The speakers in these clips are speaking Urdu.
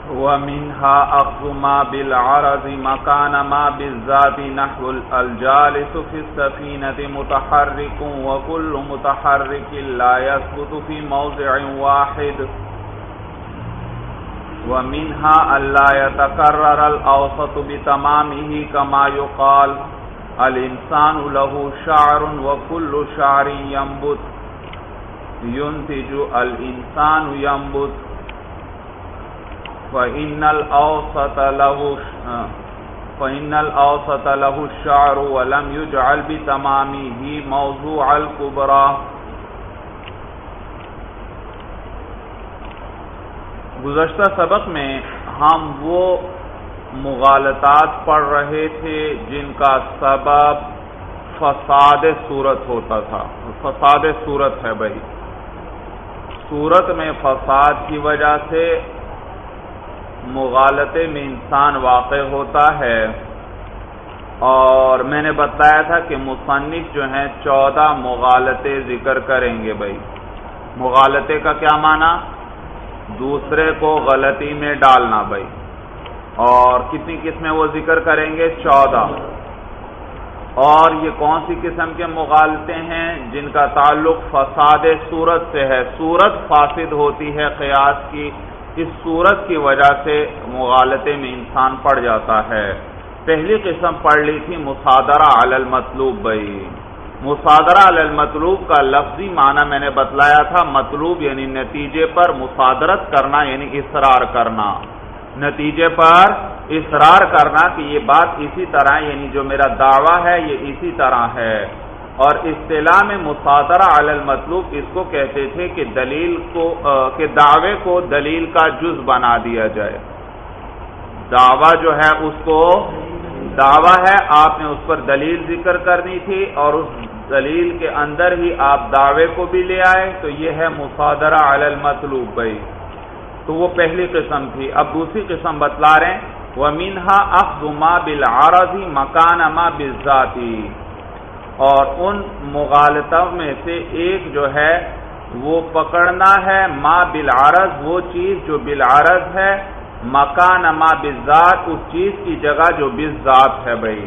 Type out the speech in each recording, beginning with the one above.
ومنها أخذ ما بالعرض مكان ما بالذات نحو الجالس في السفينة متحرك وكل متحرك لا يثبت في موضع واحد. ومنها ألا يتكرر الأوسط بتمامه كما يقال الإنسان له شعر وكل شعر ينتج الإنسان ينبت فإن الأوسط له الشعر ولم يجعل بتمامه موضوع الكبرى. گزشتہ سبق میں ہم وہ مغالطات پڑھ رہے تھے جن کا سبب فساد صورت ہوتا تھا. فساد صورت ہے بھائی، صورت میں فساد کی وجہ سے مغالطے میں انسان واقع ہوتا ہے. اور میں نے بتایا تھا کہ مصنف جو ہیں 14 مغالطے ذکر کریں گے. بھائی مغالطے کا کیا معنی؟ دوسرے کو غلطی میں ڈالنا. بھائی اور کتنی قسمیں وہ ذکر کریں گے؟ 14. اور یہ کون سی قسم کے مغالطے ہیں؟ جن کا تعلق فساد صورت سے ہے. صورت فاسد ہوتی ہے قیاس کی، اس صورت کی وجہ سے مغالطے میں انسان پڑ جاتا ہے. پہلی قسم پڑھ لی تھی مصادرہ علی المطلوب. بھائی مصادرہ علی المطلوب کا لفظی معنی میں نے بتلایا تھا، مطلوب یعنی نتیجے پر مصادرت کرنا، یعنی اصرار کرنا، نتیجے پر اصرار کرنا کہ یہ بات اسی طرح، یعنی جو میرا دعویٰ ہے یہ اسی طرح ہے. اور اصطلاح میں مصادرہ علی المطلوب اس کو کہتے تھے کہ دلیل کو کہ دعوے کو دلیل کا جز بنا دیا جائے. دعویٰ جو ہے اس کو دعویٰ ہے، آپ نے اس پر دلیل ذکر کرنی تھی اور اس دلیل کے اندر ہی آپ دعوے کو بھی لے آئے، تو یہ ہے مصادرہ علی المطلوب. بھائی تو وہ پہلی قسم تھی. اب دوسری قسم بتلا رہے ہیں وَمِنْهَا أَخْذُ مَا بِالْعَرَضِ مَكَانَ مَا بِالذَّاتِ. اور ان مغالطوں میں سے ایک جو ہے وہ پکڑنا ہے ما بالعرض، وہ چیز جو بالعرض ہے، مکان ما بالذات، اس چیز کی جگہ جو بالذات ہے. بھائی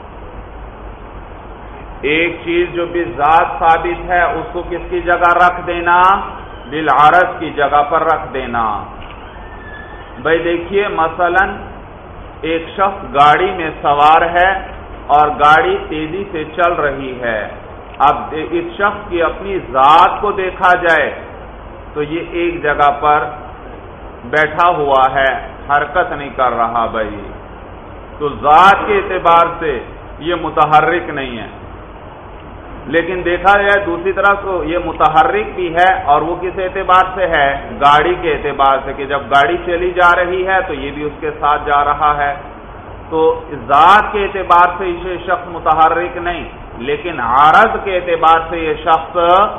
ایک چیز جو بالذات ثابت ہے اس کو کس کی جگہ رکھ دینا؟ بالعرض کی جگہ پر رکھ دینا. بھائی دیکھیے مثلا ایک شخص گاڑی میں سوار ہے اور گاڑی تیزی سے چل رہی ہے. اب اس شخص کی اپنی ذات کو دیکھا جائے تو یہ ایک جگہ پر بیٹھا ہوا ہے، حرکت نہیں کر رہا. بھائی تو ذات کے اعتبار سے یہ متحرک نہیں ہے. لیکن دیکھا جائے دوسری طرف تو یہ متحرک بھی ہے، اور وہ کس اعتبار سے ہے؟ گاڑی کے اعتبار سے، کہ جب گاڑی چلی جا رہی ہے تو یہ بھی اس کے ساتھ جا رہا ہے. تو ذات کے اعتبار سے یہ شخص متحرک نہیں، لیکن عرض کے اعتبار سے یہ شخص،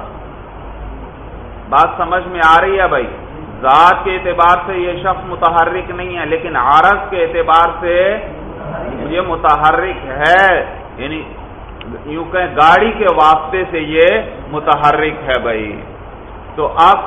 بات سمجھ میں آ رہی ہے بھائی؟ ذات کے اعتبار سے یہ شخص متحرک نہیں ہے، لیکن عرض کے اعتبار سے یہ متحرک ہے. یعنی یوں کہیں گاڑی کے واسطے سے یہ متحرک ہے. بھائی تو اب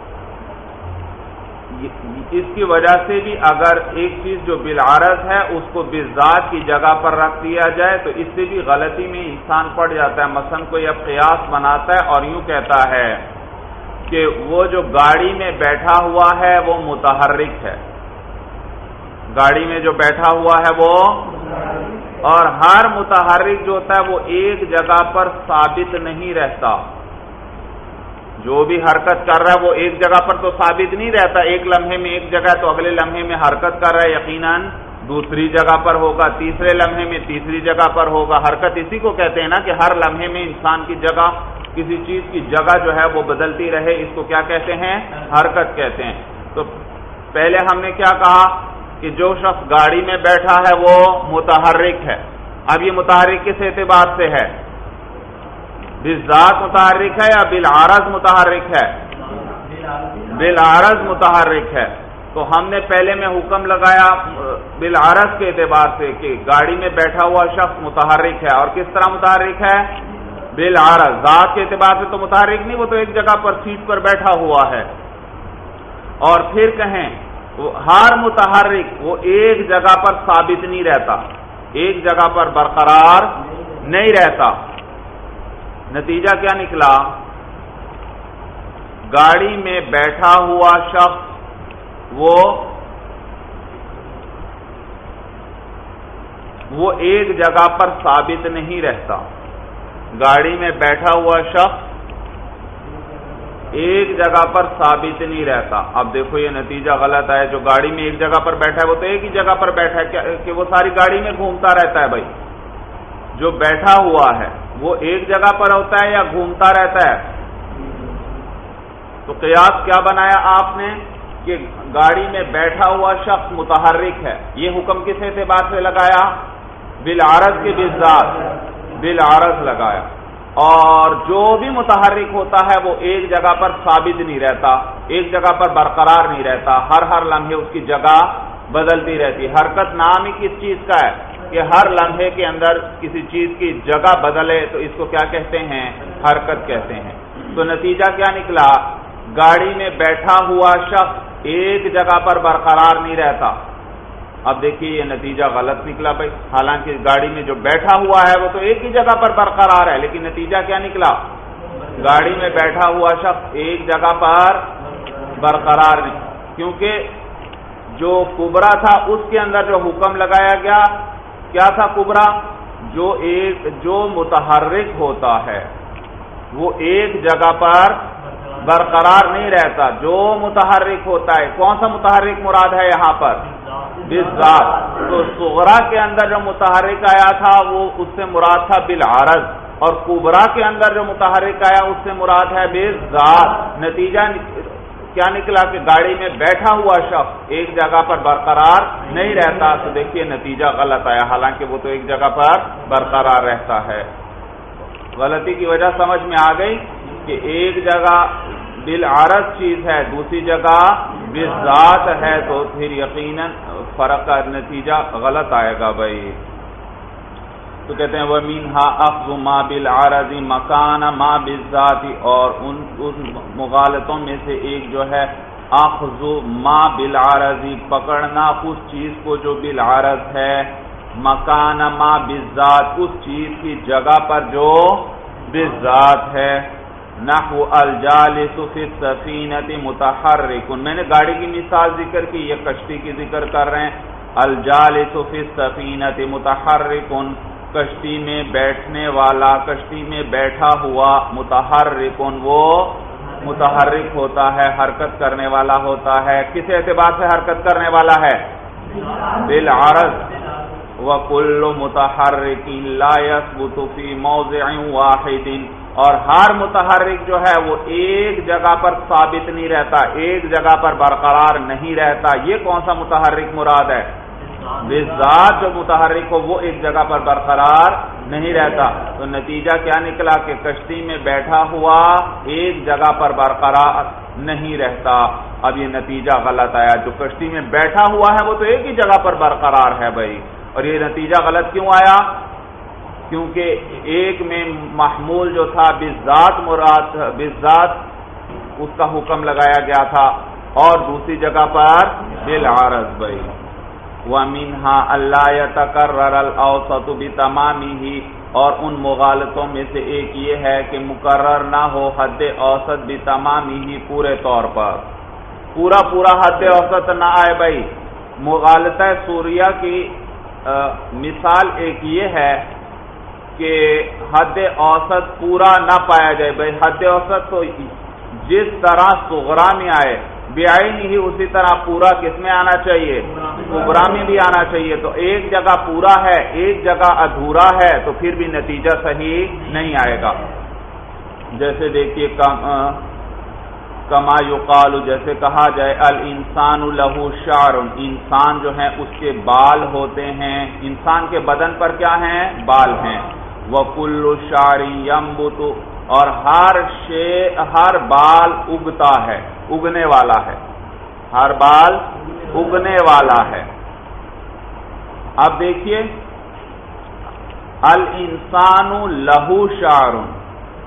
اس کی وجہ سے بھی اگر ایک چیز جو بالعرض ہے اس کو بالذات کی جگہ پر رکھ دیا جائے تو اس سے بھی غلطی میں انسان پڑ جاتا ہے. مثلا کوئی اب قیاس بناتا ہے اور یوں کہتا ہے کہ وہ جو گاڑی میں بیٹھا ہوا ہے وہ متحرک ہے. گاڑی میں جو بیٹھا ہوا ہے وہ، اور ہر متحرک جو ہوتا ہے وہ ایک جگہ پر ثابت نہیں رہتا. جو بھی حرکت کر رہا ہے وہ ایک جگہ پر تو ثابت نہیں رہتا. ایک لمحے میں ایک جگہ تو اگلے لمحے میں حرکت کر رہا ہے، یقیناً دوسری جگہ پر ہوگا، تیسرے لمحے میں تیسری جگہ پر ہوگا. حرکت اسی کو کہتے ہیں نا کہ ہر لمحے میں انسان کی جگہ، کسی چیز کی جگہ جو ہے وہ بدلتی رہے، اس کو کیا کہتے ہیں؟ حرکت کہتے ہیں. تو پہلے ہم نے کیا کہا کہ جو شخص گاڑی میں بیٹھا ہے وہ متحرک ہے. اب یہ متحرک کس اعتبار سے ہے؟ بالذات متحرک ہے یا بالعرض متحرک ہے؟ بالعرض متحرک ہے. تو ہم نے پہلے میں حکم لگایا بالعرض کے اعتبار سے کہ گاڑی میں بیٹھا ہوا شخص متحرک ہے. اور کس طرح متحرک ہے؟ بالعرض. ذات کے اعتبار سے تو متحرک نہیں، وہ تو ایک جگہ پر سیٹ پر بیٹھا ہوا ہے. اور پھر کہیں ہر متحرک وہ ایک جگہ پر ثابت نہیں رہتا، ایک جگہ پر برقرار نہیں رہتا۔ نتیجہ کیا نکلا؟ گاڑی میں بیٹھا ہوا شخص وہ ایک جگہ پر ثابت نہیں رہتا، گاڑی میں بیٹھا ہوا شخص ایک جگہ پر ثابت نہیں رہتا۔ اب دیکھو یہ نتیجہ غلط ہے، جو گاڑی میں ایک جگہ پر بیٹھا ہے وہ تو ایک ہی جگہ پر بیٹھا ہے کہ وہ ساری گاڑی میں گھومتا رہتا ہے؟ بھائی جو بیٹھا ہوا ہے وہ ایک جگہ پر ہوتا ہے یا گھومتا رہتا ہے؟ تو قیاس کیا بنایا آپ نے کہ گاڑی میں بیٹھا ہوا شخص متحرک ہے، یہ حکم کس اعتبار سے لگایا؟ بالعرض کے بالذات، بالعرض لگایا۔ اور جو بھی متحرک ہوتا ہے وہ ایک جگہ پر ثابت نہیں رہتا، ایک جگہ پر برقرار نہیں رہتا، ہر لمحے اس کی جگہ بدلتی رہتی۔ حرکت نام ہی کس چیز کا ہے کہ ہر لمحے کے اندر کسی چیز کی جگہ بدلے تو اس کو کیا کہتے ہیں؟ حرکت کہتے ہیں۔ تو نتیجہ کیا نکلا؟ گاڑی میں بیٹھا ہوا شخص ایک جگہ پر برقرار نہیں رہتا۔ اب دیکھیے یہ نتیجہ غلط نکلا بھائی، حالانکہ گاڑی میں جو بیٹھا ہوا ہے وہ تو ایک ہی جگہ پر برقرار ہے، لیکن نتیجہ کیا نکلا؟ گاڑی میں بیٹھا ہوا شخص ایک جگہ پر برقرار نہیں، کیونکہ جو کبرا تھا اس کے اندر جو حکم لگایا گیا کیا تھا؟ کبرا جو متحرک ہوتا ہے وہ ایک جگہ پر برقرار نہیں رہتا، جو متحرک ہوتا ہے، کون سا متحرک مراد ہے یہاں پر؟ بالذات۔ تو صغرا کے اندر جو متحرک آیا تھا وہ اس سے مراد تھا بالعرض، اور کبرا کے اندر جو متحرک آیا اس سے مراد ہے بالذات۔ نتیجہ کیا نکلا کہ گاڑی میں بیٹھا ہوا شخص ایک جگہ پر برقرار نہیں رہتا۔ تو دیکھیے نتیجہ غلط آیا، حالانکہ وہ تو ایک جگہ پر برقرار رہتا ہے۔ غلطی کی وجہ سمجھ میں آ گئی کہ ایک جگہ بالعرض چیز ہے، دوسری جگہ بالذات ہے، تو پھر یقیناً فرق کا نتیجہ غلط آئے گا بھائی۔ تو کہتے ہیں وَمِنْهَا أَخْذُ مَا بِالْعَرَضِ مَكَانَ مَا بِالذَّاتِ، اور ان مغالطوں میں سے ایک جو ہے اخذ ما بالعرض، پکڑنا اس چیز کو جو بالعرض ہے، مکان ما بالذات، اس چیز کی جگہ پر جو بالذات ہے۔ نحو الجالس فی السفینۃ متحرک، میں نے گاڑی کی مثال ذکر کی، یہ کشتی کی ذکر کر رہے ہیں۔ الجالس فی السفینۃ متحرک، کشتی میں بیٹھنے والا، کشتی میں بیٹھا ہوا، متحرک وہ متحرک ہوتا ہے، حرکت کرنے والا ہوتا ہے۔ کس اعتبار سے حرکت کرنے والا ہے؟ بالعرض۔ وَكُلُّ مُتَحَرِّكٍ لَا يَثْبُتُ فِي مَوْضِعٍ وَاحِدٍ، اور ہر متحرک جو ہے وہ ایک جگہ پر ثابت نہیں رہتا، ایک جگہ پر برقرار نہیں رہتا۔ یہ کون سا متحرک مراد ہے؟ بالذات جو متحرک ہو وہ ایک جگہ پر برقرار نہیں رہتا۔ تو نتیجہ کیا نکلا کہ کشتی میں بیٹھا ہوا ایک جگہ پر برقرار نہیں رہتا۔ اب یہ نتیجہ غلط آیا، جو کشتی میں بیٹھا ہوا ہے وہ تو ایک ہی جگہ پر برقرار ہے بھائی، اور یہ نتیجہ غلط کیوں آیا؟ کیونکہ ایک میں محمول جو تھا بالذات مراد، بالذات اس کا حکم لگایا گیا تھا، اور دوسری جگہ پر بالعرض بھائی۔ وَمِنْهَا أَلَّا يَتَكَرَّرَ الْأَوْسَطُ بِتَمَامِهِ، اور ان مغالطوں میں سے ایک یہ ہے کہ مکرر نہ ہو حد اوسط بتمامہ، پورے طور پر پورا حد اوسط نہ آئے بھائی۔ مغالطہ سوریہ کی مثال ایک یہ ہے کہ حد اوسط پورا نہ پایا جائے بھائی۔ حد اوسط تو جس طرح صغرا میں آئے بعین ہی اسی طرح پورا کس میں آنا چاہیے؟ کبرا میں بھی آنا چاہیے۔ تو ایک جگہ پورا ہے، ایک جگہ ادھورا ہے، تو پھر بھی نتیجہ صحیح نہیں آئے گا۔ جیسے دیکھیے کما یقال، جیسے کہا جائے الانسان لہ شعر، انسان جو ہے اس کے بال ہوتے ہیں، انسان کے بدن پر کیا ہیں؟ بال ہیں۔ وکل شعر ینبت، اور ہر بال اگتا ہے، اگنے والا ہے، ہر بال اگنے والا ہے۔ اب دیکھیے الانسان لہ شعر،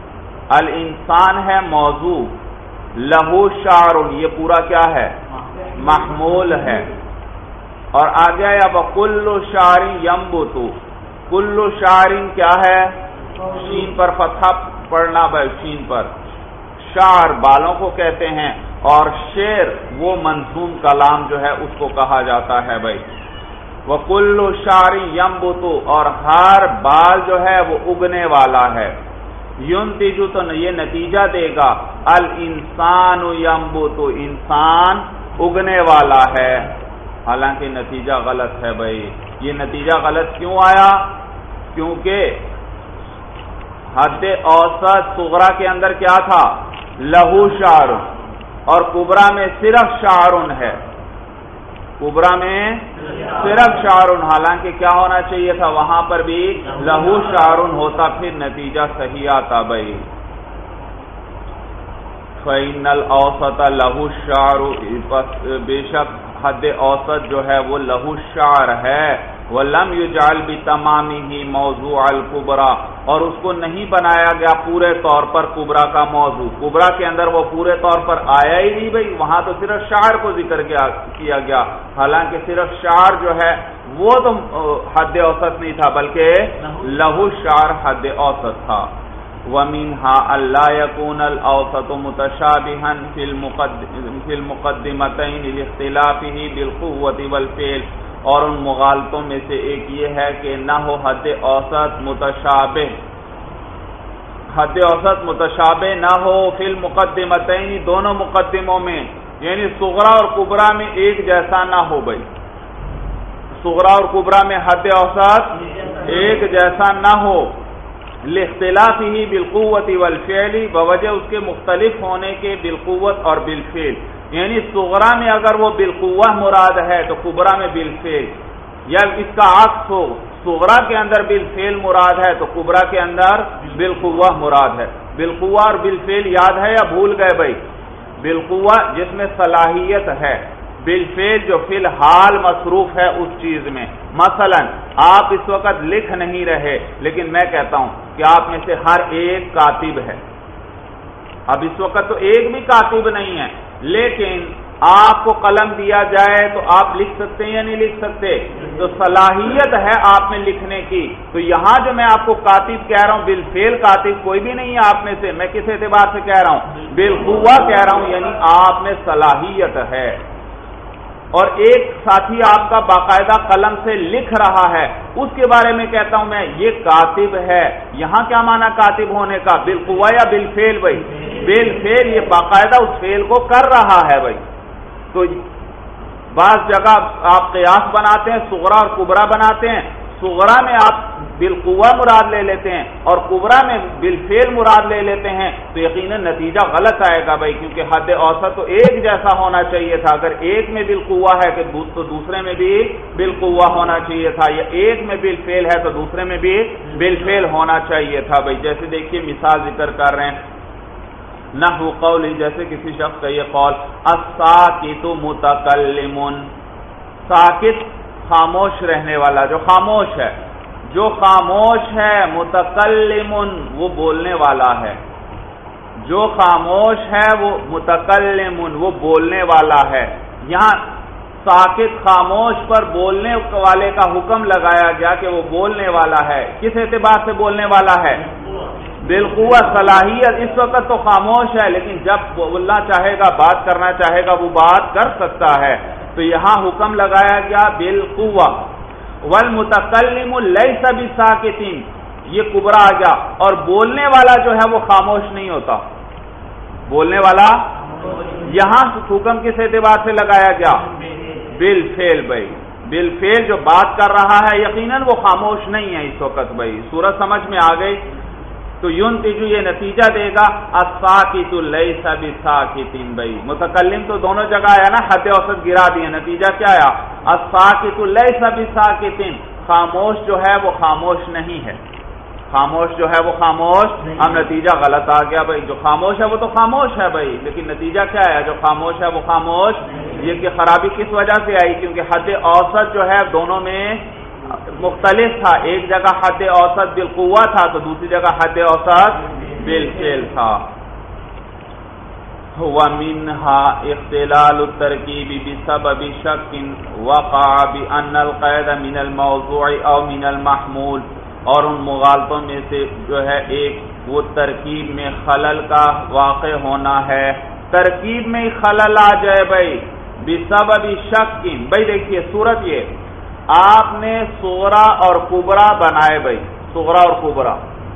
الانسان ہے موضوع، لہو شعر یہ پورا کیا ہے؟ محمول ہے. اور آگے آیا وَكُلُّ شَعْرٍ يَنبُتُ. کلو شعرین کیا ہے؟ شین پر فتحہ پڑھنا بھائی، شین پر. شعر بالوں کو کہتے ہیں، اور شعر وہ منظوم کلام جو ہے اس کو کہا جاتا ہے بھائی. وَكُلُّ شَعْرٍ يَنبُتُ، اور ہر بال جو ہے وہ اگنے والا ہے. يُنتِجُ، تو یہ نتیجہ دے گا. الْإِنسَانُ يَنبُتُ، انسان اگنے والا ہے. حالانکہ نتیجہ غلط ہے بھائی. یہ نتیجہ غلط کیوں آیا؟ کیونکہ حد اوسط صغرا کے اندر کیا تھا؟ لہو شعر، اور کبرا میں صرف شعرن ہے. کبرا میں صرف شعرن، حالانکہ کیا ہونا چاہیے تھا؟ وہاں پر بھی لہو شعرن ہوتا، پھر نتیجہ صحیح آتا بھائی. فَإِنَّ الْأَوْسَطَ لَهُ الشَّعْرُ، بے شک حد اوسط جو ہے وہ لہو شعر ہے. وَلَمْ يُجْعَلْ بِتَمَامِهِ مَوْضُوعَ الْكُبْرَى، اور اس کو نہیں بنایا گیا پورے طور پر کبرا کا موضوع. کبرا کے اندر وہ پورے طور پر آیا ہی نہیں بھائی، وہاں تو صرف شعر کو ذکر کیا گیا. حالانکہ صرف شعر جو ہے وہ تو حد اوسط نہیں تھا، بلکہ لہو شعر حد اوسط تھا. وَمِنْهَا أَلَّا يَكُونَ الْأَوْسَطُ مُتَشَابِهًا فِي الْمُقَدِّمَتَيْنِ لِاخْتِلَافِهِ بِالْقُوَّةِ وَالْفِعْلِ، اور ان مغالطوں میں سے ایک یہ ہے کہ نہ ہو حد اوسط متشابہ نہ ہو فی المقدمتین، دونوں مقدموں میں، یعنی صغرا اور کبرا میں ایک جیسا نہ ہو بھائی. صغرا اور کبرا میں حد اوسط ایک جیسا نہ ہو. لاختلافہ بالقوت والفعل، بوجہ اس کے مختلف ہونے کے بالقوت اور بالفعل. یعنی صغرا میں اگر وہ بالقوہ مراد ہے تو کبرا میں بالفعل، یا اس کا عکس ہو، صغرا کے اندر بالفعل مراد ہے تو کبرا کے اندر بالقوہ مراد ہے. بالقوہ اور بالفعل یاد ہے یا بھول گئے بھائی؟ بالقوہ جس میں صلاحیت ہے، بالفعل جو فی الحال مصروف ہے اس چیز میں. مثلا آپ اس وقت لکھ نہیں رہے، لیکن میں کہتا ہوں کہ آپ میں سے ہر ایک کاتب ہے. اب اس وقت تو ایک بھی کاتب نہیں ہے، لیکن آپ کو قلم دیا جائے تو آپ لکھ سکتے ہیں یا نہیں لکھ سکتے؟ تو صلاحیت ہے آپ میں لکھنے کی. تو یہاں جو میں آپ کو کاتب کہہ رہا ہوں، بالفعل کاتب کوئی بھی نہیں ہے آپ میں سے. میں کس اعتبار سے کہہ رہا ہوں؟ بالقوہ کہہ رہا ہوں، یعنی آپ میں صلاحیت ہے. اور ایک ساتھی آپ کا باقاعدہ قلم سے لکھ رہا ہے، اس کے بارے میں کہتا ہوں میں یہ کاتب ہے. یہاں کیا معنی کاتب ہونے کا؟ بالقوہ یا بالفعل بھائی؟ بالفعل، یہ باقاعدہ اس فعل کو کر رہا ہے بھائی. تو بعض جگہ آپ قیاس بناتے ہیں، صغرا اور کبرا بناتے ہیں. صغرا میں آپ بالقوہ مراد لے لیتے ہیں اور کبرا میں بالفعل مراد لے لیتے ہیں، تو یقیناً نتیجہ غلط آئے گا بھائی، کیونکہ حد اوسط تو ایک جیسا ہونا چاہیے تھا. اگر ایک میں بالقوہ ہے تو دوسرے میں بھی بالقوہ ہونا چاہیے تھا، یا ایک میں بالفعل ہے تو دوسرے میں بھی بالفعل ہونا چاہیے تھا بھائی. جیسے دیکھیے مثال ذکر کر رہے ہیں، نحو قولی، جیسے کسی شخص کا یہ قول، الساکت متکلم. ساکت خاموش رہنے والا، جو خاموش ہے، جو خاموش ہے. متکلم وہ بولنے والا ہے، جو خاموش ہے وہ متکلم وہ بولنے والا ہے. یہاں ساکت خاموش پر بولنے والے کا حکم لگایا گیا کہ وہ بولنے والا ہے. کس اعتبار سے بولنے والا ہے؟ بالقوہ، صلاحیت. اس وقت تو خاموش ہے، لیکن جب بولنا چاہے گا، بات کرنا چاہے گا، وہ بات کر سکتا ہے. تو یہاں حکم لگایا گیا بالقوہ. والمتکلم لیس بساکت، یہ کبرا آ گیا. اور بولنے والا جو ہے وہ خاموش نہیں ہوتا. بولنے والا یہاں حکم کس اعتبار سے لگایا گیا؟ بالفعل بھائی. بالفعل جو بات کر رہا ہے یقیناً وہ خاموش نہیں ہے اس وقت بھائی. سورج سمجھ میں آ گئی؟ تو ینتج یہ نتیجہ دے گا الساکت لیس بساکت بھائی. متکلم تو دونوں جگہ آیا نا، حد اوسط گرا دیا، نتیجہ کیا آیا؟ الساکت لیس بساکت. خاموش جو ہے وہ خاموش نہیں ہے، خاموش جو ہے وہ خاموش. اب نتیجہ غلط آ گیا بھائی. جو خاموش ہے وہ تو خاموش ہے بھائی، لیکن نتیجہ کیا آیا؟ جو خاموش ہے وہ خاموش. یہ کہ خرابی کس وجہ سے آئی؟ کیونکہ حد اوسط جو ہے دونوں میں مختلف تھا. ایک جگہ حد اوسط بالقوہ تھا تو دوسری جگہ حد اوسط بالفعل تھا. ومنها اختلال الترکیب بسبب شک وقع بأن القید من الموضوع او من المحمول، اور ان مغالطوں میں سے جو ہے ایک وہ ترکیب میں خلل کا واقع ہونا ہے، ترکیب میں خلل آ جائے بھائی بسبب شک۔ بھائی دیکھیے صورت یہ، آپ نے صغرا اور کبرا بنائے بھائی، صغرا اور کبرا،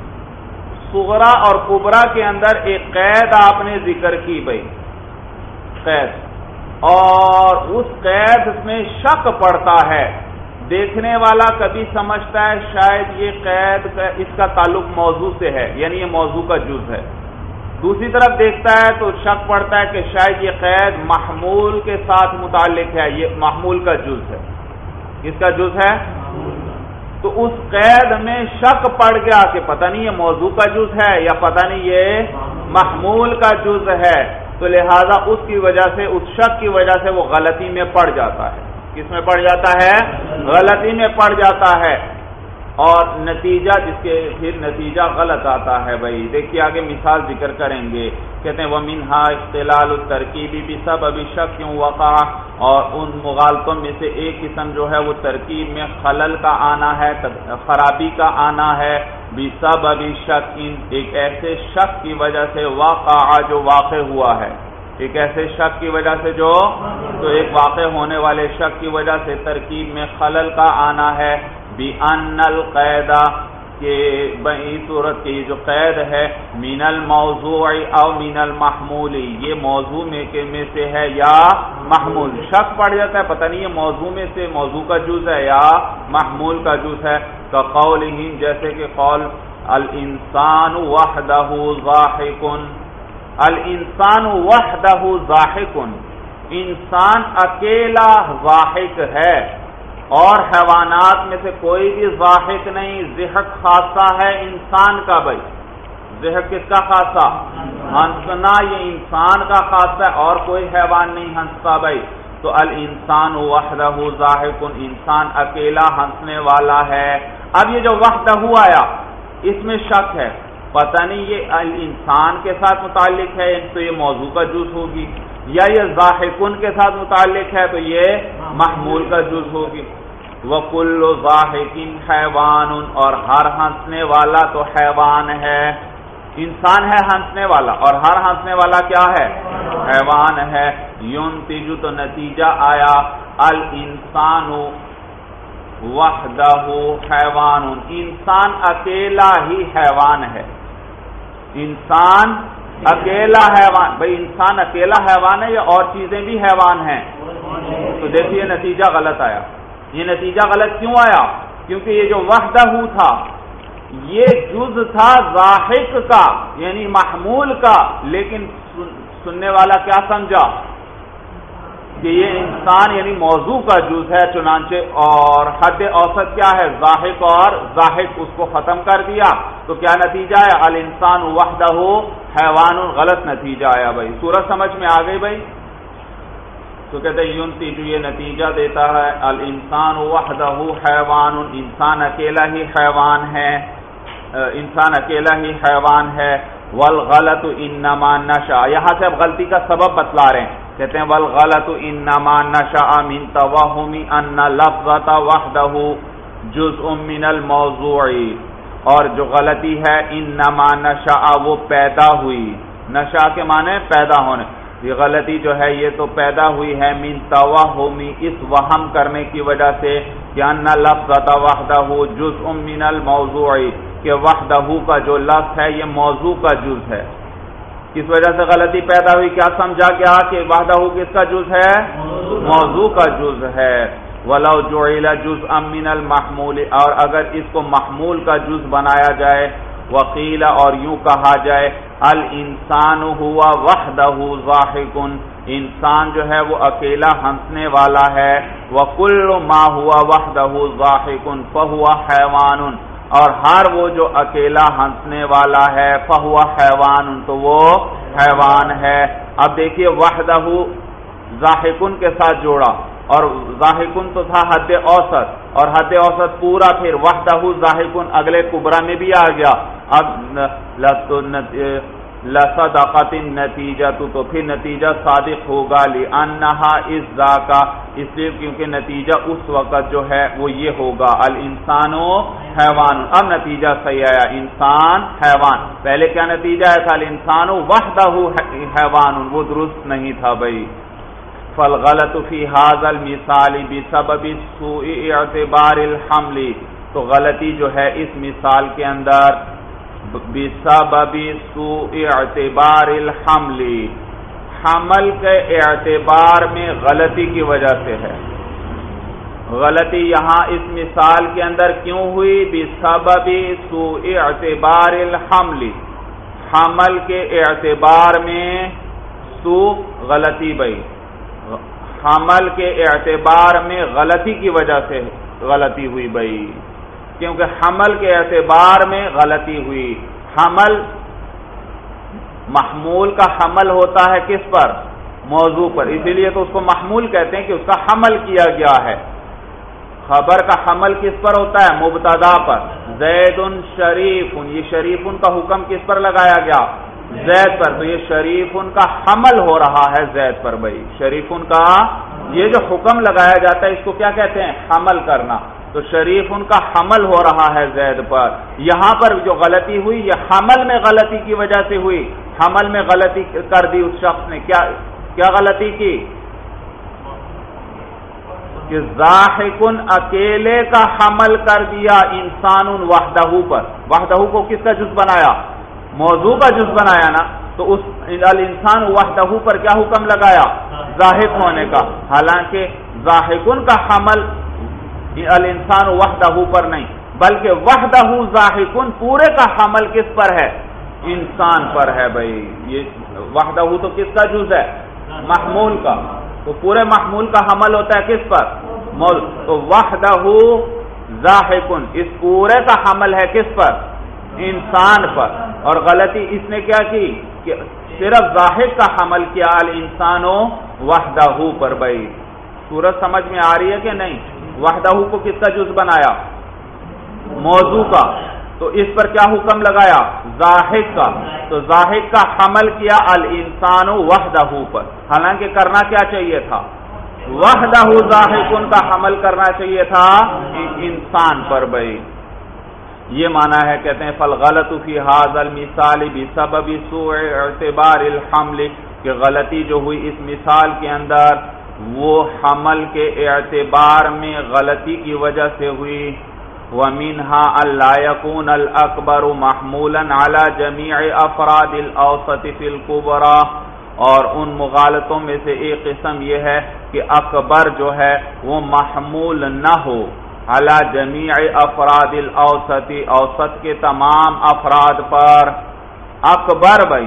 صغرا اور کبرا کے اندر ایک قید آپ نے ذکر کی بھائی، قید، اور اس قید میں شک پڑتا ہے، دیکھنے والا کبھی سمجھتا ہے شاید یہ قید اس کا تعلق موضوع سے ہے، یعنی یہ موضوع کا جز ہے، دوسری طرف دیکھتا ہے تو شک پڑتا ہے کہ شاید یہ قید محمول کے ساتھ متعلق ہے، یہ محمول کا جز ہے، کس کا جز ہے؟ تو اس قید میں شک پڑ گیا کہ پتہ نہیں یہ موضوع کا جز ہے یا پتہ نہیں یہ محمول کا جز ہے، تو لہذا اس کی وجہ سے، اس شک کی وجہ سے وہ غلطی میں پڑ جاتا ہے۔ کس میں پڑ جاتا ہے؟ غلطی میں پڑ جاتا ہے، اور نتیجہ جس کے پھر نتیجہ غلط آتا ہے بھائی۔ دیکھیے آگے مثال ذکر کریں گے، کہتے ہیں وَمِنْهَا اختلال الترکیب بسبب شک وقع، اور ان مغالطوں میں سے ایک قسم جو ہے وہ ترکیب میں خلل کا آنا ہے، خرابی کا آنا ہے، بسبب شک، ایک ایسے شک کی وجہ سے وقع جو واقع ہوا ہے، ایک ایسے شک کی وجہ سے جو، تو ایک واقع ہونے والے شک کی وجہ سے ترکیب میں خلل کا آنا ہے، بِأَنَّ الْقَيْدَ، کہ بئی صورت کی جو قید ہے، من الموضوع او من المحمول، یہ موضوع میں سے ہے یا محمول، شک پڑ جاتا ہے پتہ نہیں یہ موضوع میں سے، موضوع کا جز ہے یا محمول کا جز ہے، کقولہم، جیسے کہ قول الانسان وحدہ ضاحک، الانسان وحدہ ضاحک، انسان اکیلا ضاحک ہے، اور حیوانات میں سے کوئی بھی ضاحک نہیں، ضحک خاصہ ہے انسان کا بھائی، ضحک کس کا خاصہ؟ ہنسنا یہ انسان کا خاصہ ہے، اور کوئی حیوان نہیں ہنستا بھائی، تو الانسان وحدہ ضاحک، انسان اکیلا ہنسنے والا ہے۔ اب یہ جو وحدہ آیا اس میں شک ہے، پتہ نہیں یہ الانسان کے ساتھ متعلق ہے تو یہ موضوع کا جز ہوگی، یا یہ ضاحکن کے ساتھ متعلق ہے تو یہ محمول کا جز ہوگی۔ وَكُلُّ ضَاحِكٍ حَيْوَانٌ، اور ہر ہنسنے والا تو حیوان ہے، انسان ہے ہنسنے والا، اور ہر ہنسنے والا کیا ہے؟ حیوان ہے۔ يُنْتِجُ، تو نتیجہ آیا، الانسان وحدہ حیوان، انسان اکیلا ہی حیوان ہے، انسان اکیلا حیوان، بھئی انسان اکیلا حیوان ہے یا اور چیزیں بھی حیوان ہیں؟ تو دیکھیے نتیجہ غلط آیا۔ یہ نتیجہ غلط کیوں آیا؟ کیونکہ یہ جو وحدہ تھا یہ جز تھا ضاحک کا یعنی محمول کا، لیکن سننے والا کیا سمجھا کہ یہ انسان یعنی موضوع کا جز ہے، چنانچہ اور حد اوسط کیا ہے؟ ضاحک، اور ضاحک اس کو ختم کر دیا، تو کیا نتیجہ ہے؟ الانسان وحدہ حیوان، غلط نتیجہ آیا بھائی۔ سورج سمجھ میں آ گئی بھائی؟ تو کہتے ہیں ینتج، یہ نتیجہ دیتا ہے، الانسان وحدہ حیوان، انسان اکیلا ہی حیوان ہے، انسان اکیلا ہی حیوان ہے۔ والغلط انما نشأ، یہاں سے اب غلطی کا سبب بتلا رہے ہیں، کہتے ہیں والغلط انما نشأ من توہم ان لفظۃ وحدہ جزء من الموضوع، اور جو غلطی ہے انما نشأ، وہ پیدا ہوئی، نشأ کے معنی پیدا ہونے، یہ غلطی جو ہے یہ تو پیدا ہوئی ہے من توہم، اس وہم کرنے کی وجہ سے کہ ان لفظۃ وحدہ جزء من الموضوع، کہ وحدہ کا جو لفظ ہے یہ موضوع کا جز ہے۔ کس وجہ سے غلطی پیدا ہوئی؟ کیا سمجھا کیا کہ وحدہ کس کا جز ہے؟ موضوع کا جز ہے۔ وَلَوْ جُعِلَ جُزْءًا مِّنَ الْمَحْمُولِ، اور اگر اس کو محمول کا جز بنایا جائے، وَقِيلَ، اور یوں کہا جائے، الْإِنسَانُ هُوَ وَحْدَهُ ضَاحِكٌ، انسان جو ہے وہ اکیلا ہنسنے والا ہے، وَكُلُّ مَا هُوَ وَحْدَهُ ضَاحِكٌ فَهُوَ حَيْوَانٌ، اور ہر وہ جو اکیلا ہنسنے والا ہے، فَهُوَ حَيْوَانٌ، تو وہ حیوان ہے۔ اب دیکھیے وحدہ ضاحکن کے ساتھ جوڑا، اور ضاحکن تو تھا حد اوسط، اور حد اوسط پورا پھر وحدہ ضاحکن اگلے کبرا میں بھی آ گیا۔ اب لصدقت النتیجہ تو پھر نتیجہ صادق ہوگا، لأنہا اس ذاکا اس لیے کیونکہ نتیجہ اس وقت جو ہے وہ یہ ہوگا، الانسان حیوان، اب نتیجہ صحیح آیا، انسان حیوان، پہلے کیا نتیجہ آیا تھا الانسان وحدہ حیوان، وہ درست نہیں تھا بھائی۔ فالغلط فی ھذا المثال بسبب سوء اعتبار الحمل، تو غلطی جو ہے اس مثال کے اندر بسبب سوء اعتبار الحمل، حمل کے اعتبار میں غلطی کی وجہ سے ہے۔ غلطی یہاں اس مثال کے اندر کیوں ہوئی؟ بسبب سوء اعتبار الحمل، حمل کے اعتبار میں سوء غلطی بھائی، حمل کے اعتبار میں غلطی کی وجہ سے غلطی ہوئی بھائی، کیونکہ حمل کے اعتبار میں غلطی ہوئی۔ حمل محمول کا حمل ہوتا ہے کس پر؟ موضوع پر، اسی لیے تو اس کو محمول کہتے ہیں کہ اس کا حمل کیا گیا ہے۔ خبر کا حمل کس پر ہوتا ہے؟ مبتدا پر، زید شریف، یہ شریف کا حکم کس پر لگایا گیا؟ زید پر، تو یہ شریف کا حمل ہو رہا ہے زید پر بھائی، شریف کا یہ جو حکم لگایا جاتا ہے اس کو کیا کہتے ہیں؟ حمل کرنا، تو شریف کا حمل ہو رہا ہے زید پر۔ یہاں پر جو غلطی ہوئی یہ حمل میں غلطی کی وجہ سے ہوئی، حمل میں غلطی کر دی اس شخص نے، کیا غلطی کی؟ کہ ضاحکن اکیلے کا حمل کر دیا انسان وحدہ پر، وحدہ کو کس کا جز بنایا؟ موضوع کا جز بنایا نا، تو اس الانسان وحدہ پر کیا حکم لگایا؟ ضاحک ہونے کا، حالانکہ ضاحکن کا حمل الانسان وحدہ پر نہیں بلکہ وحدہ ضاحکن پورے کا حمل کس پر ہے؟ انسان پر ہے بھائی۔ یہ وحدہ تو کس کا جز ہے؟ محمول کا، تو پورے محمول کا حمل ہوتا ہے کس پر؟ تو وحدہ ضاحکن اس پورے کا حمل ہے کس پر؟ انسان پر۔ اور غلطی اس نے کیا کی کہ صرف ضاحک کا حمل کیا الانسان وحدہ پر بھائی۔ صورت سمجھ میں آ رہی ہے کہ نہیں؟ وحدہ کو کس کا جز بنایا؟ موضوع کا، تو اس پر کیا حکم لگایا؟ ضاحک کا، تو ضاحک کا حمل کیا الانسان وحدہ پر، حالانکہ کرنا کیا چاہیے تھا؟ وحدہ ضاحکن کا حمل کرنا چاہیے تھا انسان پر بھائی۔ یہ معنی ہے، کہتے ہیں فالغلط فی ھذا المثال بسبب سوء اعتبار الحمل، کہ غلطی جو ہوئی اس مثال کے اندر وہ حمل کے اعتبار میں غلطی کی وجہ سے ہوئی۔ وَمِنْهَا أَلَّا يَكُونَ الْأَكْبَرُ مَحْمُولًا عَلَى جَمِيعِ أَفْرَادِ الْأَوْسَطِ فِي الْكُبْرَى، اور ان مغالطوں میں سے ایک قسم یہ ہے کہ اکبر جو ہے وہ محمول نہ ہو علی جمیع افراد الاوسط، اوسط کے تمام افراد پر۔ اکبر بھائی،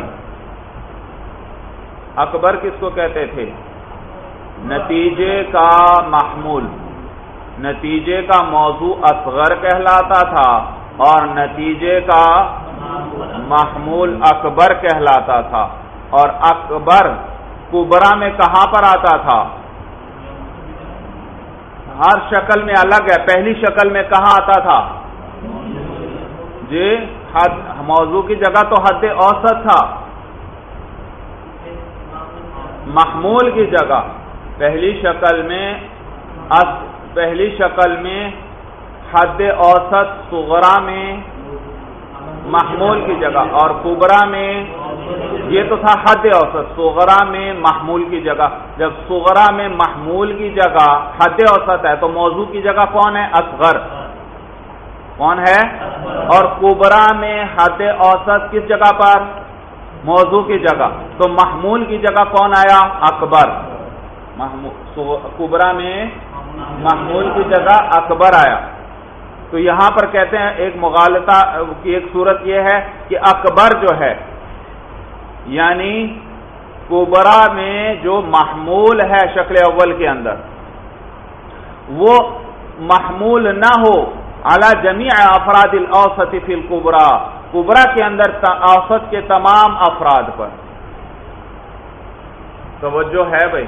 اکبر کس کو کہتے تھے؟ نتیجے کا محمول، نتیجے کا موضوع اصغر کہلاتا تھا اور نتیجے کا محمول اکبر کہلاتا تھا، اور اکبر کبرا میں کہاں پر آتا تھا؟ ہر شکل میں الگ ہے، پہلی شکل میں کہاں آتا تھا؟ جی موضوع کی جگہ تو حد اوسط تھا، محمول کی جگہ پہلی شکل میں حد اوسط صغرا میں محمول کی جگہ، اور کبرا میں یہ تو تھا حد اوسط، صغرا میں محمول کی جگہ۔ جب صغرا میں محمول کی جگہ حد اوسط ہے تو موضوع کی جگہ کون ہے؟ اصغر، کون ہے؟ اور کبرا میں حد اوسط کس جگہ پر؟ موضوع کی جگہ، تو محمول کی جگہ کون آیا؟ اکبر۔ کبرا میں محمول کی جگہ اکبر آیا۔ تو یہاں پر کہتے ہیں ایک مغالطہ کی ایک صورت یہ ہے کہ اکبر جو ہے یعنی کبرا میں جو محمول ہے شکل اول کے اندر وہ محمول نہ ہو علی جمیع افراد الاوسط فی الکبرا، کبرا کے اندر اوسط کے تمام افراد پر۔ توجہ ہے بھائی،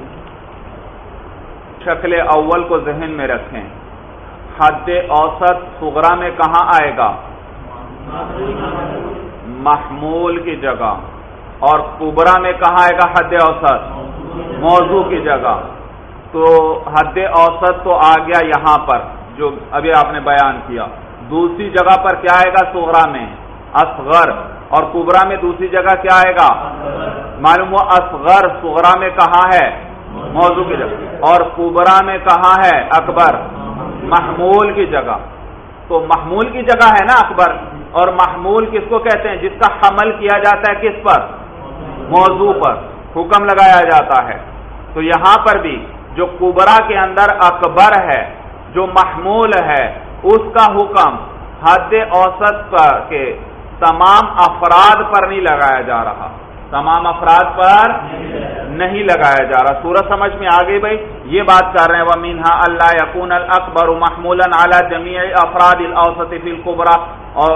شکل اول کو ذہن میں رکھیں، حد اوسط صغرا میں کہاں آئے گا؟ محمول کی جگہ، اور کبرا میں کہاں آئے گا حد اوسط؟ موضوع کی جگہ. تو حد اوسط تو آ گیا یہاں پر جو ابھی آپ نے بیان کیا. دوسری جگہ پر کیا آئے گا صغرا میں؟ اصغر. اور کبرا میں دوسری جگہ کیا آئے گا؟ معلوم ہوا اصغر صغرا میں کہاں ہے؟ موضوع کی جگہ. اور کبرا میں کہاں ہے اکبر؟ محمول کی جگہ. تو محمول کی جگہ ہے نا اکبر. اور محمول کس کو کہتے ہیں؟ جس کا حمل کیا جاتا ہے کس پر؟ موضوع پر، حکم لگایا جاتا ہے. تو یہاں پر بھی جو کبرا کے اندر اکبر ہے، جو محمول ہے، اس کا حکم حد اوسط پر کے تمام افراد پر نہیں لگایا جا رہا، تمام افراد پر نہیں لگایا جا رہا. سورہ سمجھ میں آ گئی بھائی؟ یہ بات کر رہے ہیں وَمِنْهَا أَلَّا يَكُونَ الْأَكْبَرُ مَحْمُولًا عَلَى جَمِيعِ أَفْرَادِ الْأَوْسَطِ فِي الْكُبْرَى. اور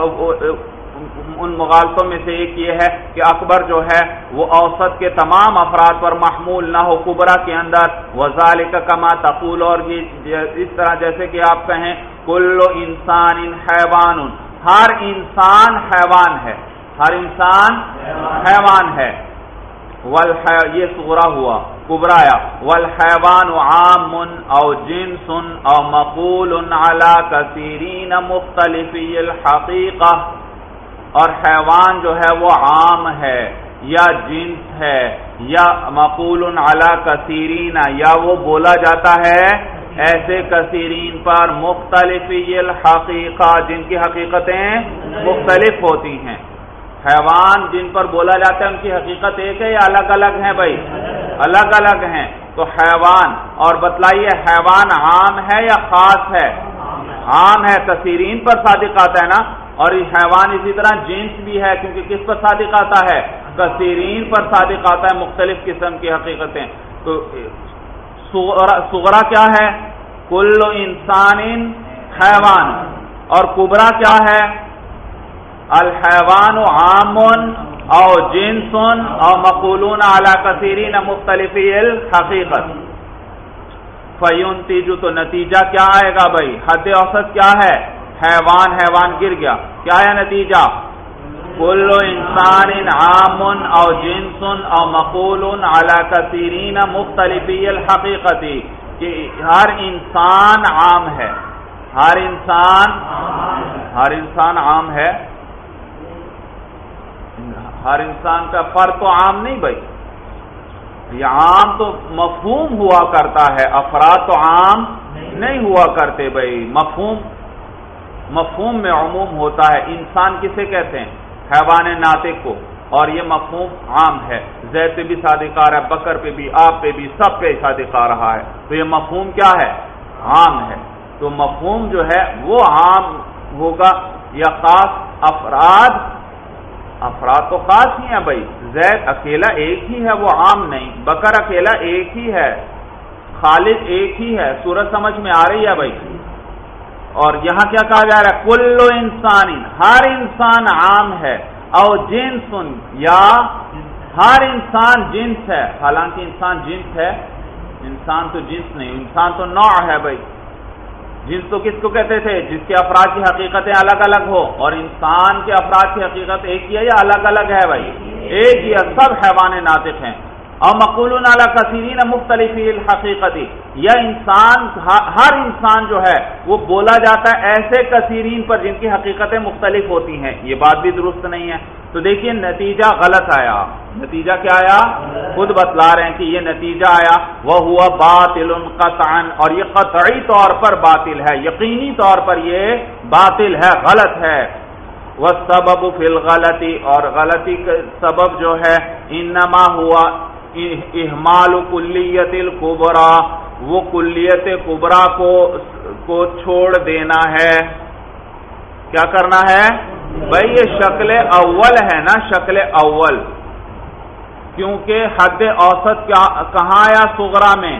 ان مغالطوں میں سے ایک یہ ہے کہ اکبر جو ہے وہ اوسط کے تمام افراد پر محمول نہ ہو کبرا کے اندر. وَذَلِكَ كَمَا تَقُولُ، اور اس طرح جیسے کہ آپ کہیں كُلُّ إِنسَانٍ حَيْوَانٌ، ہر انسان حیوان ہے، ہر انسان حیوان ہے. یہ صغرا ہوا. کبرا آیا والحیوان عام او جنس او مقول علی کثیرین مختلفی الحقیقہ. اور حیوان جو ہے وہ عام ہے یا جنس ہے یا مقول علی کثیرین، یا وہ بولا جاتا ہے ایسے کثیرین پر مختلفی الحقیقہ، جن کی حقیقتیں مختلف ہوتی ہیں. حیوان جن پر بولا جاتا ہے ان کی حقیقت ایک ہے یا الگ الگ ہیں بھائی؟ الگ الگ ہیں. تو حیوان، اور بتلائیے حیوان عام ہے یا خاص ہے؟ عام ہے، کثیرین پر صادق آتا ہے نا. اور یہ حیوان اسی طرح جنس بھی ہے، کیونکہ کس پر صادق آتا ہے؟ کثیرین پر صادق آتا ہے، مختلف قسم کی حقیقتیں. تو صغرا کیا ہے؟ کل انسان حیوان. اور کبرا کیا ہے؟ الحیوان عام او جنس او مقولون علی کثیرین مختلفی الحقیقت. فینتج، تو نتیجہ کیا آئے گا بھائی؟ حد اوسط کیا ہے؟ حیوان. حیوان گر گیا، کیا ہے نتیجہ؟ کل انسان عام او جنس او مقول علی کثیرین مختلفی الحقیقت، کہ ہر انسان عام ہے، ہر انسان عام ہے. ہر انسان کا فرد تو عام نہیں بھائی، یہ عام تو مفہوم ہوا کرتا ہے، افراد تو عام نہیں ہوا کرتے بھائی. مفہوم میں عموم ہوتا ہے. انسان کسے کہتے ہیں؟ حیوان ناطق کو. اور یہ مفہوم عام ہے، زید پہ بھی صادق آ رہا ہے، بکر پہ بھی، آپ پہ بھی، سب پہ صادق آ رہا ہے. تو یہ مفہوم کیا ہے؟ عام ہے. تو مفہوم جو ہے وہ عام ہوگا یا خاص؟ افراد تو خاص ہی ہیں بھائی. زید اکیلا ایک ہی ہے، وہ عام نہیں. بکر اکیلا ایک ہی ہے، خالد ایک ہی ہے. سورج سمجھ میں آ رہی ہے بھائی؟ اور یہاں کیا کہا جا رہا ہے؟ کل انسان، ہر انسان عام ہے. او جنس، یا ہر انسان جنس ہے. حالانکہ انسان جنس ہے، انسان تو جنس نہیں، انسان تو نوع ہے بھائی. جنس تو کس کو کہتے تھے؟ جس کے افراد کی حقیقتیں الگ الگ ہو. اور انسان کے افراد کی حقیقت ایک ہی ہے یا الگ الگ ہے بھائی؟ ایک ہی ہے، سب حیوان ناطق ہیں. اور مقولون علی کثیرین مختلفی الحقیقت، یا انسان، ہر انسان جو ہے وہ بولا جاتا ہے ایسے کثیرین پر جن کی حقیقتیں مختلف ہوتی ہیں. یہ بات بھی درست نہیں ہے. تو دیکھیے نتیجہ غلط آیا. نتیجہ کیا آیا؟ خود بتلا رہے ہیں کہ یہ نتیجہ آیا وَهُوَ بَاطِلٌ قَطْعًا، اور یہ قطعی طور پر باطل ہے، یقینی طور پر یہ باطل ہے، غلط ہے. وَالسَّبَبُ فِي الْغَلَطِ، اور غلطی کا سبب جو ہے انما ہوا اہمال کلیت الکبریٰ، وہ کلیت کبریٰ کو چھوڑ دینا ہے. کیا کرنا ہے بھائی؟ یہ شکل اول ہے نا، شکل اول. کیونکہ حد اوسط کہاں آیا؟ صغرا میں،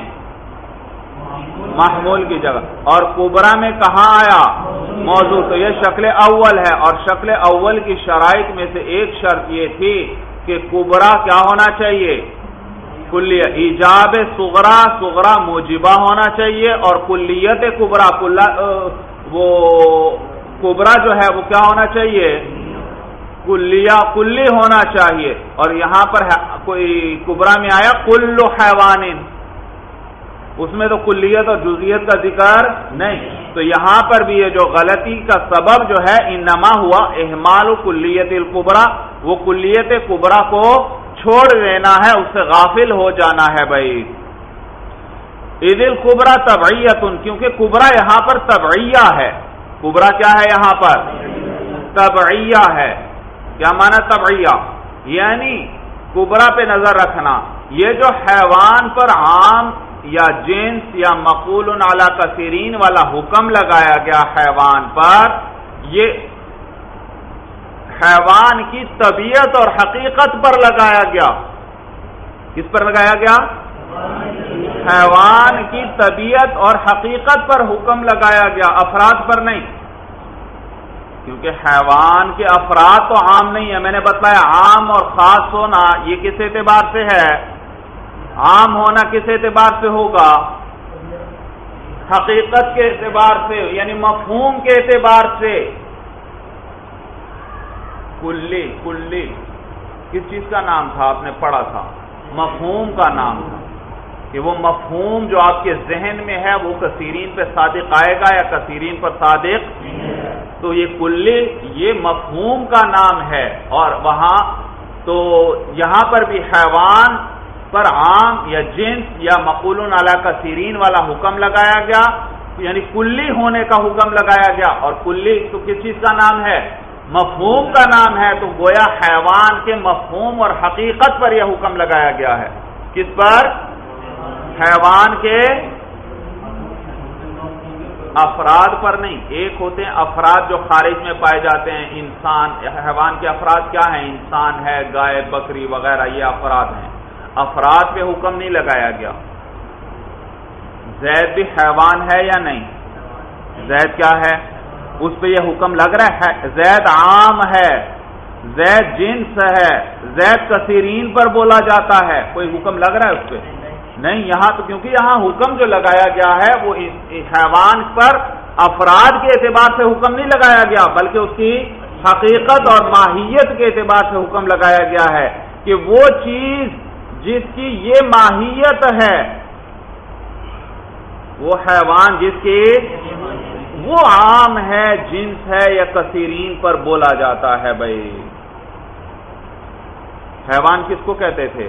محمول کی جگہ. اور کبرا میں کہاں آیا؟ موضوع. تو یہ شکل اول ہے. اور شکل اول کی شرائط میں سے ایک شرط یہ تھی کہ کبرا کیا ہونا چاہیے؟ کلیہ. ایجاب صغرا موجبہ ہونا چاہیے، اور کلیت کبرا وہ کبرا جو ہے وہ کیا ہونا چاہیے؟ کلی ہونا چاہیے، اور یہاں پر کوئی کبرا میں آیا کل حیوان، اس میں تو کلیت اور جزئیت کا ذکر نہیں، تو یہاں پر بھی یہ جو غلطی کا سبب جو ہے انما ہوا اہمال کلیت الکبرا، وہ کلیت کبرا کو چھوڑ دینا ہے، اس سے غافل ہو جانا ہے بھائی۔ اذ الکبرا تبعیۃ، کیونکہ کبرا یہاں پر تبعیہ ہے، کبرا کیا ہے یہاں پر؟ تبعیہ ہے۔ کیا معنی تبعیہ؟ یعنی کبرا پہ نظر رکھنا، یہ جو حیوان پر عام یا جنس یا مقول علی کثیرین والا حکم لگایا گیا حیوان پر، یہ حیوان کی طبیعت اور حقیقت پر لگایا گیا۔ کس پر لگایا گیا؟ حیوان کی طبیعت اور حقیقت پر حکم لگایا گیا، افراد پر نہیں، کیونکہ حیوان کے افراد تو عام نہیں ہے۔ میں نے بتایا عام اور خاص ہونا یہ کس اعتبار سے ہے؟ عام ہونا کس اعتبار سے ہوگا؟ حقیقت کے اعتبار سے، یعنی مفہوم کے اعتبار سے۔ کلی کس چیز کا نام تھا؟ آپ نے پڑھا تھا، مفہوم کا نام تھا، کہ وہ مفہوم جو آپ کے ذہن میں ہے وہ کثیرین پہ صادق آئے گا یا کثیرین پر صادق؟ تو یہ کلی یہ مفہوم کا نام ہے، اور وہاں تو یہاں پر بھی حیوان پر عام یا جنس یا مقول علی کثیرین والا حکم لگایا گیا، یعنی کلی ہونے کا حکم لگایا گیا، اور کلی تو کس چیز کا نام ہے؟ مفہوم کا نام ہے، تو گویا حیوان کے مفہوم اور حقیقت پر یہ حکم لگایا گیا ہے۔ کس پر؟ حیوان کے افراد پر نہیں۔ ایک ہوتے ہیں افراد جو خارج میں پائے جاتے ہیں، انسان، حیوان کے افراد کیا ہیں؟ انسان ہے، گائے، بکری وغیرہ، یہ افراد ہیں، افراد پہ حکم نہیں لگایا گیا۔ زید بھی حیوان ہے یا نہیں؟ زید کیا ہے؟ اس پہ یہ حکم لگ رہا ہے۔ زید عام ہے، زید جنس ہے، زید کثیرین پر بولا جاتا ہے، کوئی حکم لگ رہا ہے اس پہ؟ نہیں، یہاں تو کیونکہ یہاں حکم جو لگایا گیا ہے وہ حیوان پر افراد کے اعتبار سے حکم نہیں لگایا گیا، بلکہ اس کی حقیقت اور ماہیت کے اعتبار سے حکم لگایا گیا ہے، کہ وہ چیز جس کی یہ ماہیت ہے، وہ حیوان جس کی وہ عام ہے، جنس ہے یا کثیرین پر بولا جاتا ہے۔ بھائی حیوان کس کو کہتے تھے؟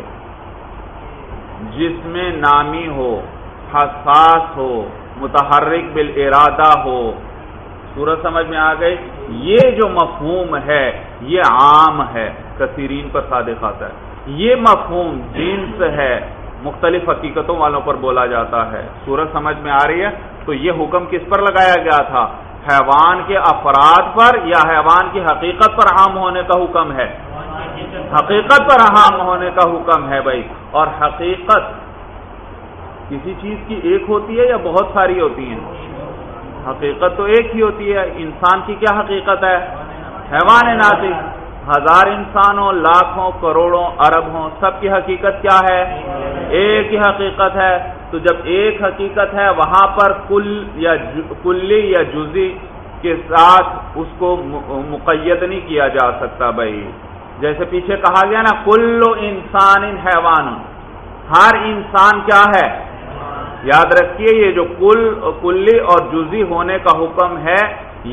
جس میں نامی ہو، حساس ہو، متحرک بالارادہ ہو۔ صورت سمجھ میں آ گئی؟ یہ جو مفہوم ہے یہ عام ہے، کثیرین پر صادق آتا ہے۔ یہ مفہوم جنس ہے، مختلف حقیقتوں والوں پر بولا جاتا ہے۔ صورت سمجھ میں آ رہی ہے؟ تو یہ حکم کس پر لگایا گیا تھا؟ حیوان کے افراد پر یا حیوان کی حقیقت پر عام ہونے کا حکم ہے؟ حقیقت پر عام ہونے کا حکم ہے بھائی۔ اور حقیقت کسی چیز کی ایک ہوتی ہے یا بہت ساری ہوتی ہیں؟ حقیقت تو ایک ہی ہوتی ہے۔ انسان کی کیا حقیقت ہے؟ حیوان ناطق، ہزار انسان ہوں، لاکھ ہوں، کروڑوں، ارب ہوں، سب کی حقیقت کیا ہے؟ ایک ہی حقیقت ہے۔ تو جب ایک حقیقت ہے وہاں پر کلی یا جزئی کے ساتھ اس کو مقید نہیں کیا جا سکتا بھائی۔ جیسے پیچھے کہا گیا نا کل انسان حیوان، ہر انسان کیا ہے؟ یاد رکھیے یہ جو کلی اور جزئی ہونے کا حکم ہے،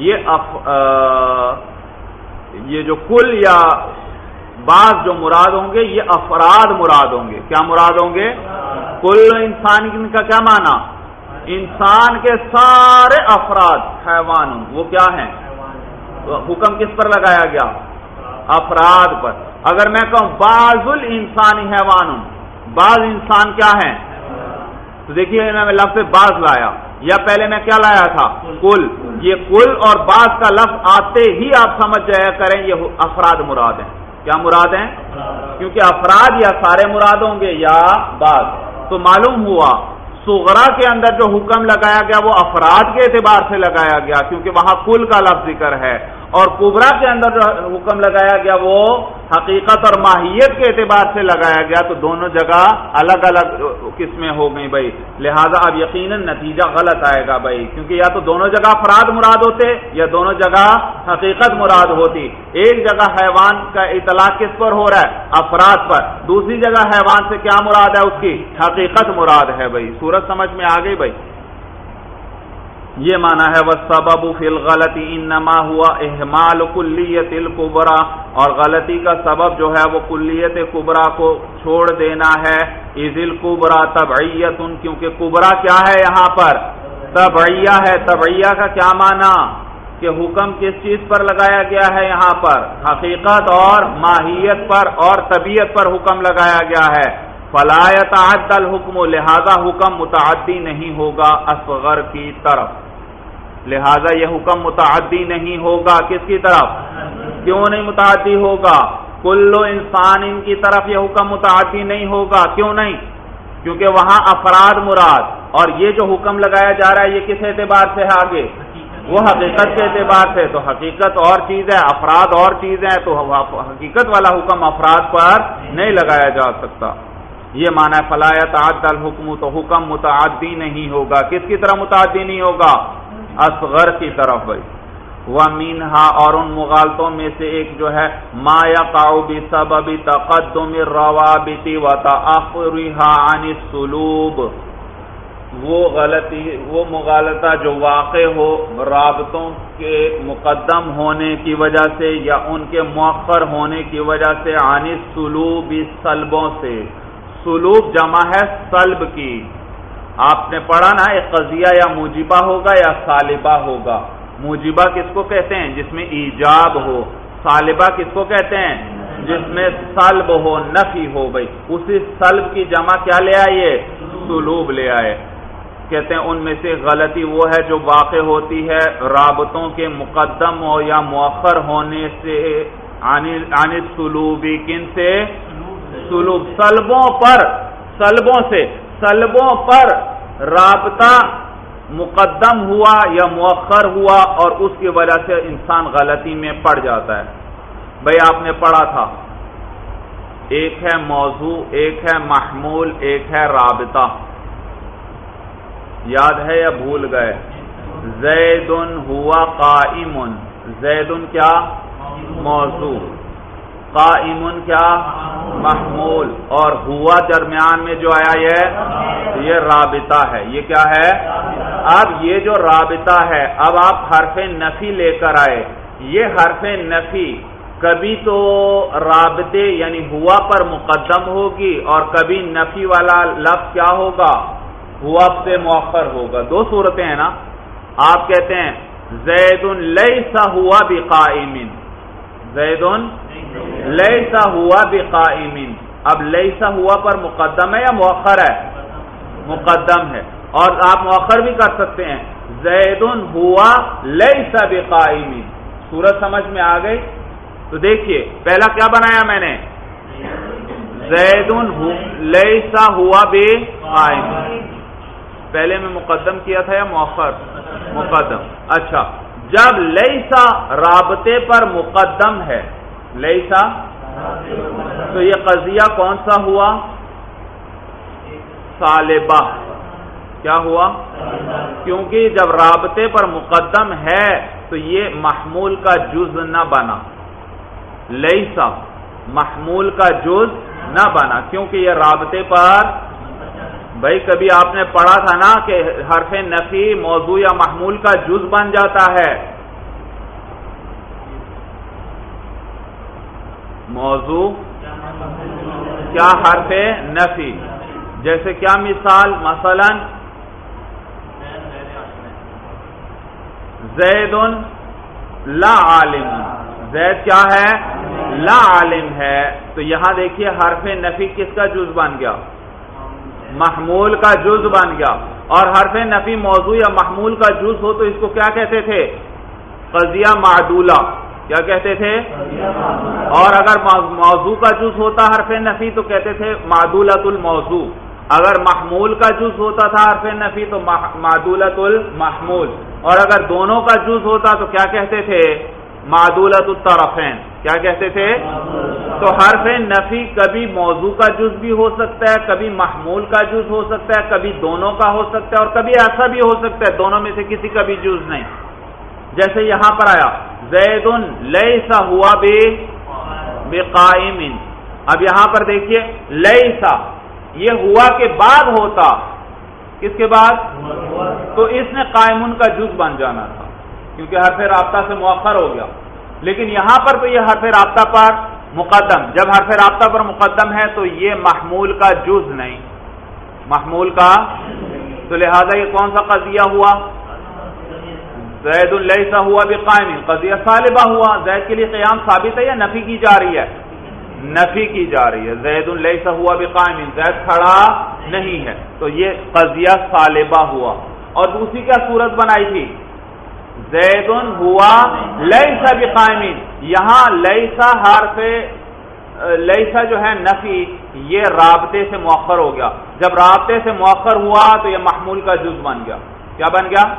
یہ جو کل یا بعض جو مراد ہوں گے یہ افراد مراد ہوں گے۔ کیا مراد ہوں گے؟ کل انسان کا کیا معنی؟ انسان کے سارے افراد حیوان، وہ کیا ہیں؟ حکم کس پر لگایا گیا؟ افراد پر۔ اگر میں کہوں بعض الانسان حیوان، بعض انسان کیا ہیں؟ تو دیکھیے میں لفظ بعض لایا، یا پہلے میں کیا لایا تھا؟ کل۔ یہ کل اور بعض کا لفظ آتے ہی آپ سمجھ جایا کریں یہ افراد مراد ہیں۔ کیا مراد ہیں؟ کیونکہ افراد یا سارے مراد ہوں گے یا بعض۔ تو معلوم ہوا صغرا کے اندر جو حکم لگایا گیا وہ افراد کے اعتبار سے لگایا گیا، کیونکہ وہاں کل کا لفظ ذکر ہے، اور کبرا کے اندر جو حکم لگایا گیا وہ حقیقت اور ماہیت کے اعتبار سے لگایا گیا، تو دونوں جگہ الگ الگ قسمیں ہو گئی بھائی، لہذا اب یقیناً نتیجہ غلط آئے گا بھائی، کیونکہ یا تو دونوں جگہ افراد مراد ہوتے یا دونوں جگہ حقیقت مراد ہوتی۔ ایک جگہ حیوان کا اطلاق کس پر ہو رہا ہے؟ افراد پر، دوسری جگہ حیوان سے کیا مراد ہے؟ اس کی حقیقت مراد ہے بھائی۔ صورت سمجھ میں آ گئی بھائی؟ یہ معنی ہے والسبب فی الغلط انما ہوا اہمال کلیت الکبریٰ، اور غلطی کا سبب جو ہے وہ کلیت کبریٰ کو چھوڑ دینا ہے، اذ الکبریٰ تبعیۃ، کیونکہ کبریٰ کیا ہے یہاں پر؟ تبعیہ ہے۔ تبعیہ کا کیا معنی؟ کہ حکم کس چیز پر لگایا گیا ہے یہاں پر؟ حقیقت اور ماہیت پر اور طبیعت پر حکم لگایا گیا ہے۔ فلا يتعدى الحکم، لہذا حکم متعدی نہیں ہوگا اصغر کی طرف، لہذا یہ حکم متعدی نہیں ہوگا کس کی طرف؟ کیوں نہیں متعدی ہوگا؟ کل انسان کی طرف یہ حکم متعدی نہیں ہوگا، کیوں نہیں؟ کیونکہ وہاں افراد مراد، اور یہ جو حکم لگایا جا رہا ہے یہ کس اعتبار سے ہے آگے؟ وہ حقیقت کے اعتبار سے، تو حقیقت اور چیز ہے، افراد اور چیز ہے، تو حقیقت والا حکم افراد پر نہیں لگایا جا سکتا۔ یہ معنی ہے فلا يتعدى الحکم، تو حکم متعدی نہیں ہوگا، کس کی طرح متعدی نہیں ہوگا؟ اصغر کی طرف بھائی۔ وَمِنْهَا، اور ان مغالطوں میں سے ایک جو ہے ما يقع بسبب تقدم الروابط وتأخرها عن السلوب، وہ مغالطہ جو واقع ہو رابطوں کے مقدم ہونے کی وجہ سے یا ان کے مؤخر ہونے کی وجہ سے، عن السلوب، سلبوں سے۔ سلوب جمع ہے سلب کی، آپ نے پڑھا نا ایک قضیہ یا موجبہ ہوگا یا سالبہ ہوگا۔ موجبہ کس کو کہتے ہیں؟ جس میں ایجاب ہو۔ سالبہ کس کو کہتے ہیں؟ جس میں سلب ہو، نفی ہو بھائی۔ اسی سلب کی جمع کیا لے آئیے؟ سلوب لے آئے۔ کہتے ہیں ان میں سے غلطی وہ ہے جو واقع ہوتی ہے رابطوں کے مقدم ہو یا مؤخر ہونے سے، عن السلوب، کن سے؟ سلوب، سلبوں پر، سلبوں سے، سلبوں پر رابطہ مقدم ہوا یا مؤخر ہوا اور اس کی وجہ سے انسان غلطی میں پڑ جاتا ہے۔ بھئی آپ نے پڑھا تھا ایک ہے موضوع، ایک ہے محمول، ایک ہے رابطہ، یاد ہے یا بھول گئے؟ زید ہوا قائم، زید کیا؟ موضوع، قائم کیا؟ محمول، اور ہوا درمیان میں جو آیا یہ رابطہ ہے۔ یہ کیا ہے؟ اب یہ جو رابطہ ہے، اب آپ حرف نفی لے کر آئے، یہ حرف نفی کبھی تو رابطے یعنی ہوا پر مقدم ہوگی اور کبھی نفی والا لفظ کیا ہوگا؟ ہوا سے مؤخر ہوگا۔ دو صورتیں ہیں نا۔ آپ کہتے ہیں زید لیس ہوا بقائم، زید لیس ہوا بقائم، اب لیس ہوا پر مقدم ہے یا مؤخر ہے؟ مقدم ہے، اور آپ مؤخر بھی کر سکتے ہیں زید ہوا لیس بقائم۔ صورت سمجھ میں آ گئی؟ تو دیکھیے پہلا کیا بنایا میں نے؟ زید لیس ہوا بقائم، پہلے میں مقدم کیا تھا یا مؤخر؟ مقدم۔ اچھا، جب لیسا رابطے پر مقدم ہے، لیسا، تو یہ قضیہ کون سا ہوا؟ سالبہ۔ کیا ہوا؟ کیونکہ جب رابطے پر مقدم ہے تو یہ محمول کا جز نہ بنا، لیسا محمول کا جز نہ بنا، کیونکہ یہ رابطے پر، بھائی کبھی آپ نے پڑھا تھا نا کہ حرف نفی موضوع یا محمول کا جز بن جاتا ہے۔ موضوع کیا حرف نفی، جیسے کیا مثال؟ مثلا زید لا عالم، زید کیا ہے؟ لا عالم ہے، تو یہاں دیکھیے حرف نفی کس کا جز بن گیا؟ محمول کا جز بن گیا، اور حرف نفی موضوع یا محمول کا جز ہو تو اس کو کیا کہتے تھے؟ قضیہ معدولہ۔ کیا کہتے تھے؟ اور اگر موضوع کا جز ہوتا حرف نفی تو کہتے تھے معدولۃ الموضوع، اگر محمول کا جز ہوتا تھا حرف نفی تو معدولۃ المحمول، اور اگر دونوں کا جز ہوتا تو کیا کہتے تھے؟ معدولۃ الطرفین، کیا کہتے تھے؟ تو حرف نفی کبھی موضوع کا جز بھی ہو سکتا ہے، کبھی محمول کا جز ہو سکتا ہے، کبھی دونوں کا ہو سکتا ہے، اور کبھی ایسا بھی ہو سکتا ہے دونوں میں سے کسی کا بھی جز نہیں. جیسے یہاں پر آیا زید لیس ہوا بقائم. اب یہاں پر دیکھیے لیسا یہ ہوا کے بعد ہوتا، کس کے بعد؟ تو اس نے قائمن کا جز بن جانا تھا کیونکہ حرف رابطہ سے مؤخر ہو گیا. لیکن یہاں پر تو یہ حرف رابطہ پر مقدم، جب حرف رابطہ پر مقدم ہے تو یہ محمول کا جز نہیں، محمول کا. تو لہذا یہ کون سا قضیہ ہوا؟ زید لیس ہوا بقائم، قضیہ صالبہ ہوا. زید کے لیے قیام ثابت ہے یا نفی کی جا رہی ہے؟ نفی کی جا رہی ہے. زید لیس ہوا بقائم، زید کھڑا نہیں ہے، تو یہ قضیہ صالبہ ہوا. اور دوسری کیا صورت بنائی تھی؟ زید ہوا لیس بقائم. یہاں لیسا حرف لیسا جو ہے نفی، یہ رابطے سے مؤخر ہو گیا. جب رابطے سے مؤخر ہوا تو یہ محمول کا جز بن گیا. کیا بن گیا؟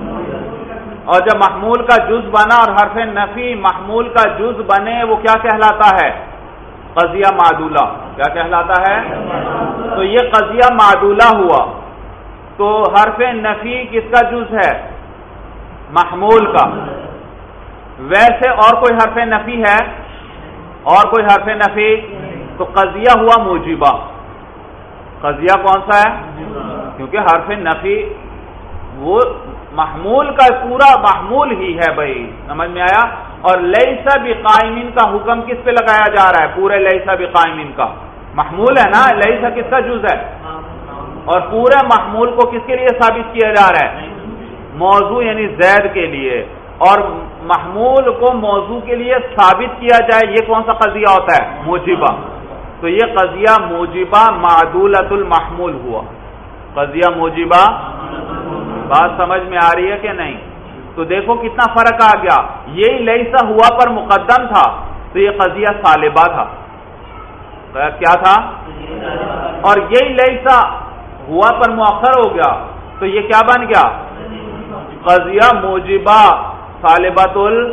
اور جب محمول کا جز بنا اور حرف نفی محمول کا جز بنے وہ کیا کہلاتا ہے؟ قضیہ معدولہ. کیا کہلاتا ہے؟ تو یہ قضیہ معدولہ ہوا. تو حرف نفی کس کا جز ہے؟ محمول کا. ویسے اور کوئی حرف نفی ہے؟ اور کوئی حرف نفی؟ تو قضیہ ہوا موجبہ. قضیہ کون سا ہے؟ کیونکہ حرف نفی وہ محمول کا پورا محمول ہی ہے بھائی، سمجھ میں آیا؟ اور لیسا بقائمین کا حکم کس پہ لگایا جا رہا ہے؟ پورے لیسا بقائمین کا محمول ہے نا. لیسا کس کا جز ہے؟ اور پورے محمول کو کس کے لیے ثابت کیا جا رہا ہے؟ موضوع یعنی زید کے لیے. اور محمول کو موضوع کے لیے ثابت کیا جائے یہ کون سا قضیہ ہوتا ہے؟ موجبہ. تو یہ قضیہ موجبہ معدولۃ المحمول ہوا. قضیہ موجبہ. بات سمجھ میں آ رہی ہے کہ نہیں؟ تو دیکھو کتنا فرق آ گیا. یہی لیسا ہوا پر مقدم تھا تو یہ قضیہ صالبہ تھا. کیا تھا؟ اور یہی لیسا ہوا پر مؤخر ہو گیا تو یہ کیا بن گیا؟ قضیہ موجبہ صالبۃ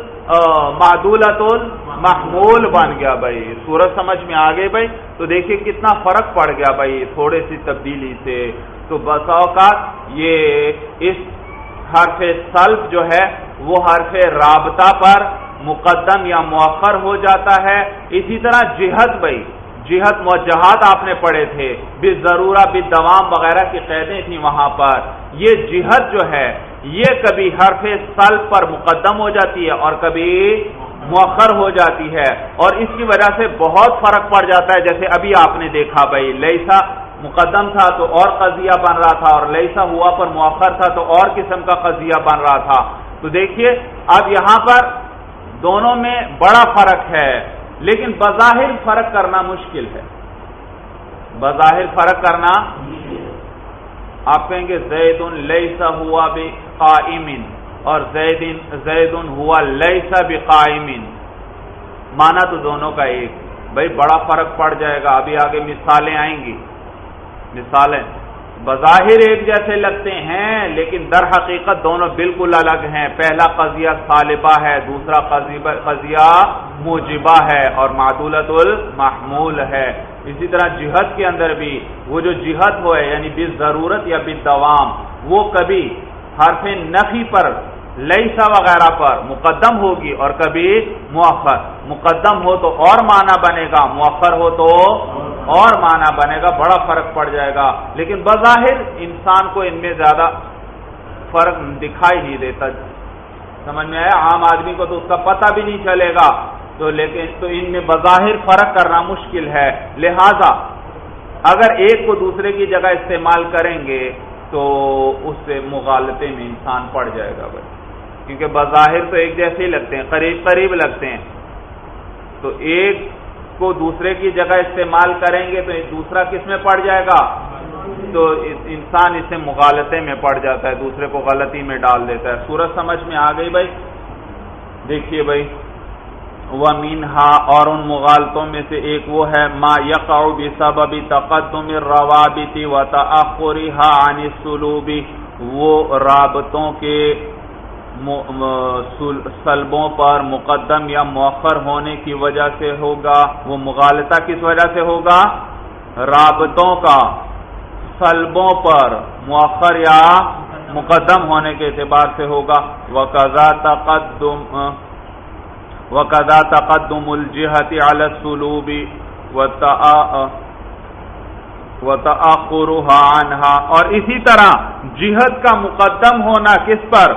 معدولۃ المحمول بن گیا. بھائی صورت سمجھ میں آ گئی بھائی؟ تو دیکھیے کتنا فرق پڑ گیا بھائی تھوڑے سی تبدیلی سے. تو بسا اوقات یہ اس حرف سلب جو ہے وہ حرف رابطہ پر مقدم یا مؤخر ہو جاتا ہے. اسی طرح جہت بھائی، جہت موجہات آپ نے پڑھے تھے، بالضرورہ بالدوام وغیرہ کی قیدیں تھیں وہاں پر. یہ جہت جو ہے یہ کبھی حرف سلب پر مقدم ہو جاتی ہے اور کبھی مؤخر ہو جاتی ہے، اور اس کی وجہ سے بہت فرق پڑ جاتا ہے. جیسے ابھی آپ نے دیکھا بھائی لیسا مقدم تھا تو اور قضیہ بن رہا تھا، اور لیسا ہوا پر مؤخر تھا تو اور قسم کا قضیہ بن رہا تھا. تو دیکھیے اب یہاں پر دونوں میں بڑا فرق ہے، لیکن بظاہر فرق کرنا مشکل ہے. بظاہر فرق کرنا آپ کہیں گے زید لیسا ہوا بقائم اور زید ہوا لیسا بقائم، مانا تو دونوں کا ایک. بھائی بڑا فرق پڑ جائے گا. ابھی آگے مثالیں آئیں گی. مثالیں بظاہر ایک جیسے لگتے ہیں لیکن در حقیقت دونوں بالکل الگ ہیں. پہلا قضیہ صالبہ ہے، دوسرا قضیہ موجبہ ہے اور معدولۃ المحمول ہے. اسی طرح جہت کے اندر بھی وہ جو جہت ہوئے یعنی بالضرورت یا بالدوام وہ کبھی حرف نفی پر لیسا وغیرہ پر مقدم ہوگی اور کبھی مؤخر. مقدم ہو تو اور معنی بنے گا، مؤخر ہو تو اور معنی بنے گا. بڑا فرق پڑ جائے گا. لیکن بظاہر انسان کو ان میں زیادہ فرق دکھائی نہیں دیتا. سمجھ میں آیا؟ عام آدمی کو تو اس کا پتہ بھی نہیں چلے گا. لیکن ان میں بظاہر فرق کرنا مشکل ہے. لہذا اگر ایک کو دوسرے کی جگہ استعمال کریں گے تو اس سے مغالطے میں انسان پڑ جائے گا بھائی، کیونکہ بظاہر تو ایک جیسے ہی لگتے ہیں، قریب قریب لگتے ہیں. تو ایک کو دوسرے کی جگہ استعمال کریں گے تو دوسرا کس میں پڑ جائے گا؟ تو انسان اس سے مغالطے میں پڑ جاتا ہے، دوسرے کو غلطی میں ڈال دیتا ہے. صورت سمجھ میں آ گئی بھائی؟ دیکھیے بھائی وَمِنْهَا اور ان مغالطوں میں سے ایک وہ ہے ما يقع بسبب تقدم الروابط وتأخرها عن السلوب، وہ رابطوں کے سلبوں پر مقدم یا مؤخر ہونے کی وجہ سے ہوگا. وہ مغالطہ کس وجہ سے ہوگا؟ رابطوں کا سلبوں پر مؤخر یا مقدم ہونے کے اعتبار سے ہوگا. وَقَذَا تَقَدُّمُ الْجِهَةِ عَلَى السُّلُوبِ وَتَأَخُّرُهَا عَنْهَا، اور اسی طرح جہت کا مقدم ہونا کس پر؟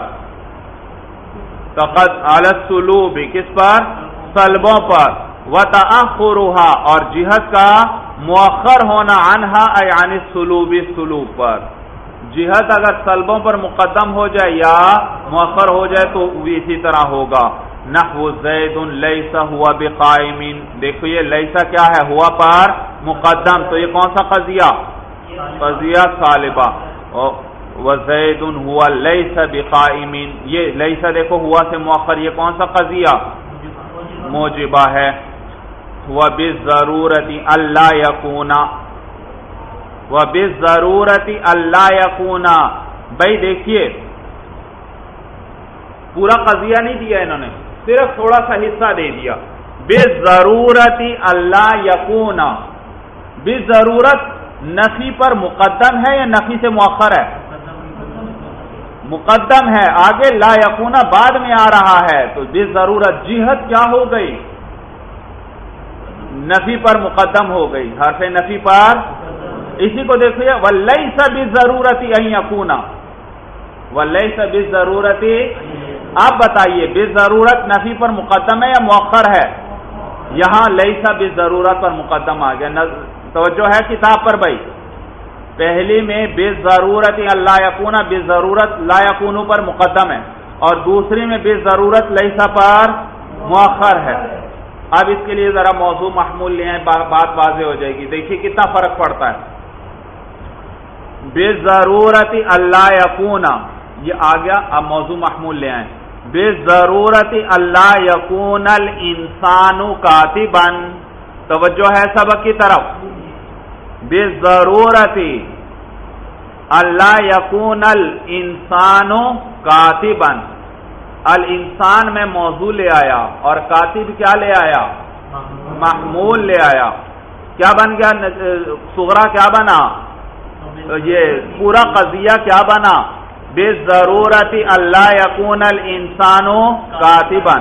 عَلَى السُّلُوبِ، کس پر؟ سلبوں پر. وَتَأَخُّرُهَا، اور جہت کا مؤخر ہونا عنہا ای عن السلوب، سلوب پر. جہت اگر سلبوں پر مقدم ہو جائے یا مؤخر ہو جائے تو اسی طرح ہوگا. نحو زید لیس ہوا بقائم، دیکھو یہ لیسا کیا ہے؟ ہوا پر مقدم، تو یہ کون سا قضیہ؟ قضیہ سالبہ. وزید ہوا لیس بقائم، یہ لیسا دیکھو ہوا سے مؤخر، یہ کون سا قضیہ؟ موجبہ ہے. وَبِالضَّرُورَةِ أَلَّا يَكُونَ، وَبِالضَّرُورَةِ أَلَّا يَكُونَ. بھائی دیکھیے پورا قضیہ نہیں دیا انہوں نے، صرف تھوڑا سا حصہ دے دیا. بِالضَّرُورَةِ أَلَّا يَكُونَ، بِالضرورت نفی پر مقدم ہے یا نفی سے مؤخر ہے؟ مقدم ہے. آگے لا یکون بعد میں آ رہا ہے، تو بِالضرورت جہت کیا ہو گئی؟ نفی پر مقدم ہو گئی، حرف نفی پر. اسی کو دیکھیے وَلَيْسَ بِالضَّرُورَةِ أَن يَكُونَ، وَلَيْسَ بِالضَّرُورَةِ. آپ بتائیے بِالضرورت نفی پر مقدم ہے یا مؤخر ہے؟ یہاں لیس بِالضرورت پر مقدم آ گیا. توجہ ہے کتاب پر بھائی. پہلی میں بِالضرورت أَلَّا يَكُونَ، بِالضرورت لا یکون پر مقدم ہے، اور دوسری میں بِالضرورت لیس پر مؤخر ہے. اب اس کے لیے ذرا موضوع محمول لے آئیں، بات واضح ہو جائے گی. دیکھیے کتنا فرق پڑتا ہے. بِالضرورت أَلَّا يَكُونَ یہ آ گیا، اب موضوع محمول لے آئیں. بِالضرورت أَلَّا يَكُونَ الْإِنسَانُ كَاتِبًا، توجہ ہے سبق کی طرف. بِالضرورت أَلَّا يَكُونَ الْإِنسَانُ كَاتِبًا، الانسان میں موضوع لے آیا اور کاتب کیا لے آیا؟ محمول لے آیا. کیا بن گیا؟ صغرا کیا بنا؟ یہ پورا قضیہ کیا بنا؟ بِالضرورت أَلَّا يَكُونَ الْإِنسَانُ كَاتِبًا،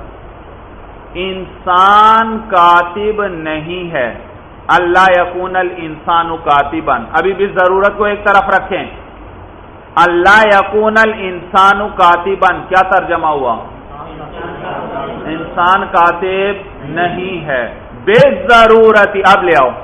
انسان کاتب نہیں ہے. أَلَّا يَكُونَ الْإِنسَانُ كَاتِبًا، ابھی بِالضرورت کو ایک طرف رکھیں. أَلَّا يَكُونَ الْإِنسَانُ كَاتِبًا کیا ترجمہ ہوا؟ انسان کاتب نہیں ہے. بِالضرورت اب لے آؤ،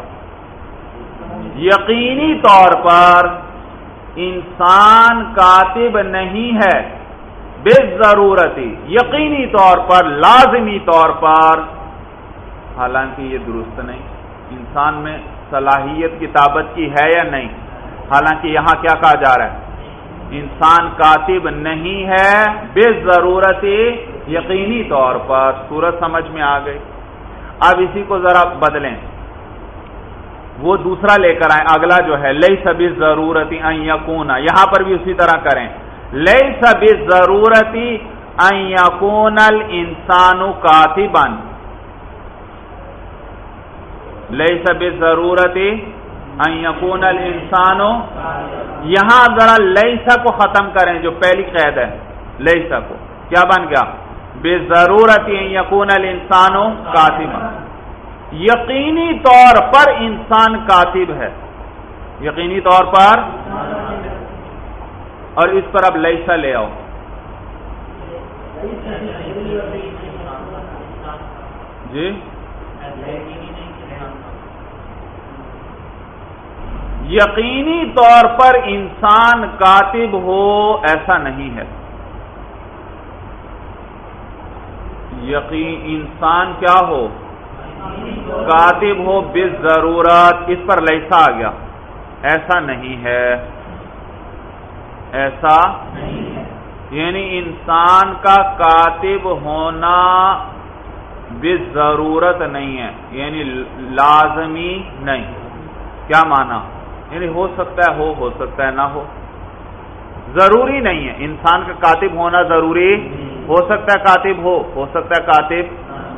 یقینی طور پر انسان کاتب نہیں ہے. بِالضرورت یقینی طور پر، لازمی طور پر. حالانکہ یہ درست نہیں، انسان میں صلاحیت کتابت کی ہے یا نہیں؟ حالانکہ یہاں کیا کہا جا رہا ہے؟ انسان کاتب نہیں ہے بِالضرورت یقینی طور پر. صورت سمجھ میں آ گئی. اب اسی کو ذرا بدلیں، وہ دوسرا لے کر آئیں. اگلا جو ہے لیس بِالضرورت أن يكون، یہاں پر بھی اسی طرح کریں. لیس بِالضرورت أن يكون الإنسان كاتبا، لیس بِالضرورت أن يكون الإنسان. یہاں ذرا لیسا کو ختم کریں، جو پہلی قید ہے لیسا کو. کیا بن گیا؟ بِالضرورت أن يكون الإنسان كاتبا، یقینی طور پر انسان کاتب ہے، یقینی طور پر. اور اس پر اب لیسا لے آؤ. جی یقینی طور پر انسان کاتب ہو ایسا نہیں ہے. انسان کیا ہو؟ کاتب ہو بالضرورت، اس پر لیسا آ گیا. ایسا نہیں ہے، ایسا یعنی انسان کا کاتب ہونا بالضرورت نہیں ہے، یعنی لازمی نہیں. کیا معنی؟ یعنی ہو سکتا ہے ہو سکتا ہے نہ ہو. ضروری نہیں ہے. انسان کا کاتب ہونا ضروری ہو سکتا ہے کاتب ہو سکتا ہے کاتب.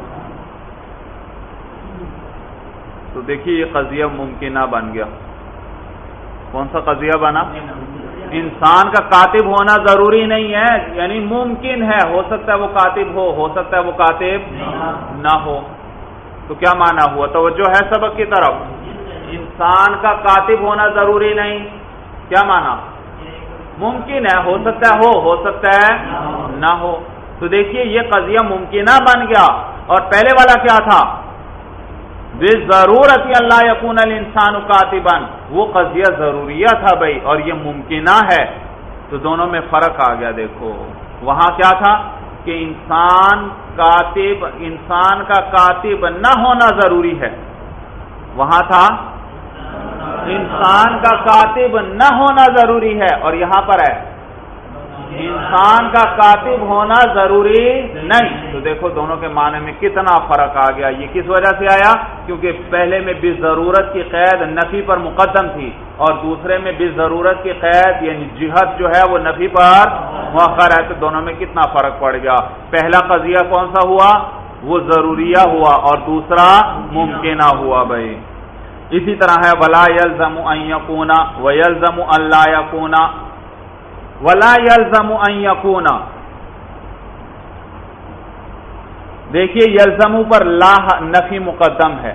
تو دیکھیے یہ قضیہ ممکنہ بن گیا. کون سا قضیہ بنا؟ انسان کا کاتب ہونا ضروری نہیں ہے، یعنی ممکن ہے، ہو سکتا ہے وہ کاتب ہو سکتا ہے وہ کاتب نہ ہو. تو کیا معنی ہوا؟ توجہ ہے سبق کی طرف. انسان کا کاتب ہونا ضروری نہیں، کیا معنی؟ ممکن ہے، ہو سکتا ہے ہو سکتا ہے نہ ہو. تو دیکھیے یہ قضیہ ممکنہ بن گیا. اور پہلے والا کیا تھا؟ ضرورت اللہ یکون الانسان کاتبا، وہ قضیہ ضروریہ تھا بھائی، اور یہ ممکنہ ہے. تو دونوں میں فرق آ گیا. دیکھو وہاں کیا تھا کہ انسان کا کاتب نہ ہونا ضروری ہے، وہاں تھا انسان کا کاتب نہ ہونا ضروری ہے، اور یہاں پر ہے انسان کا کاتب ہونا ضروری نہیں. تو دیکھو دونوں کے معنی میں کتنا فرق آ گیا. یہ کس وجہ سے آیا؟ کیونکہ پہلے میں بضرورت کی قید نفی پر مقدم تھی، اور دوسرے میں بضرورت کی قید یعنی جہت جو ہے وہ نفی پر مؤخر ہے. تو دونوں میں کتنا فرق پڑ گیا. پہلا قضیہ کون سا ہوا؟ وہ ضروریہ ہوا، اور دوسرا ممکنہ ہوا بھائی. اسی طرح ہے ولا یلزم ان یکون ویلزم ان لا یکون. ولا یلزم ان یکون، دیکھیے یلزم پر لا نفی مقدم ہے،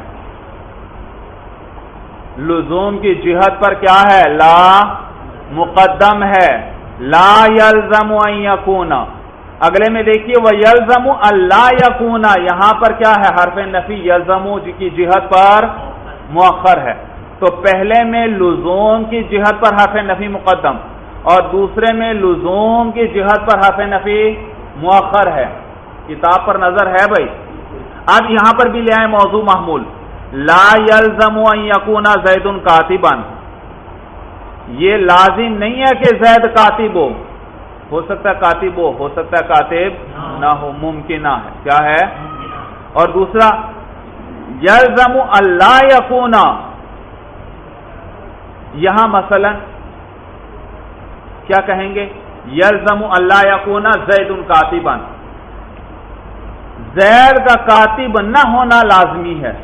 لزوم کی جہت پر کیا ہے؟ لا مقدم ہے. لا یلزم ان یکون. اگلے میں دیکھیے ویلزم ان لا یکون، یہاں پر کیا ہے؟ حرف نفی یلزم کی جہت پر مؤخر ہے. تو پہلے میں لزوم کی جہت پر حرف نفی مقدم، اور دوسرے میں لزوم کی جہت پر حرف نفی مؤخر ہے. کتاب پر نظر ہے بھائی. اب یہاں پر بھی لے آئے موضوع محمول. لا یلزم ان یکون زید کاتبا، یہ لازم نہیں ہے کہ زید کاتب ہو سکتا ہے کاتب ہو سکتا ہے کاتب نہ ہو، ممکنہ ہے. کیا ہے؟ اور دوسرا یلزم ان لا یکون، یہاں مثلا کیا کہیں گے؟ یلزم ان لا یکون زید کاتبا، زید کا کاتب نہ ہونا لازمی ہے.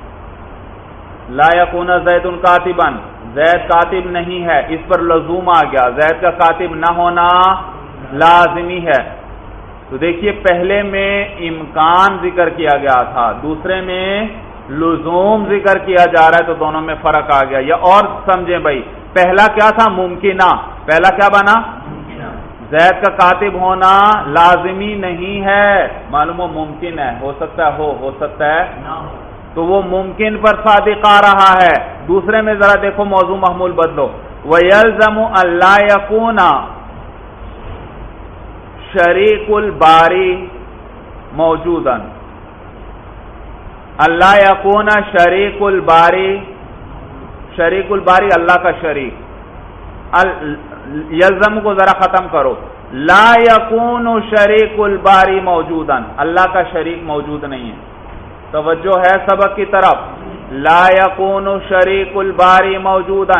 لا یکون زید کاتبا، زید کاتب نہیں ہے، اس پر لزوم آ گیا، زید کا کاتب نہ ہونا لازمی ہے. تو دیکھیے پہلے میں امکان ذکر کیا گیا تھا، دوسرے میں لزوم ذکر کیا جا رہا ہے. تو دونوں میں فرق آ گیا. یا اور سمجھیں بھائی، پہلا کیا تھا؟ ممکنہ. پہلا کیا بنا؟ زید کا کاتب ہونا لازمی نہیں ہے، معلوم ہو ممکن ہے، ہو سکتا ہے ہو سکتا ہے. تو وہ ممکن پر صادق آ رہا ہے. دوسرے میں ذرا دیکھو موضوع محمول بدلو. وَيَلْزَمُ أَن لَّا يَكُونَ شَرِيكُ الْبَارِ مَوْجُودًا. اللہ یکون شریک الباری، شریک الباری اللہ کا شریک. یلزم کو ذرا ختم کرو. لا یکون شریک الباری موجودا، اللہ کا شریک موجود نہیں ہے. توجہ ہے سبق کی طرف. لا یکون شریک الباری موجودا،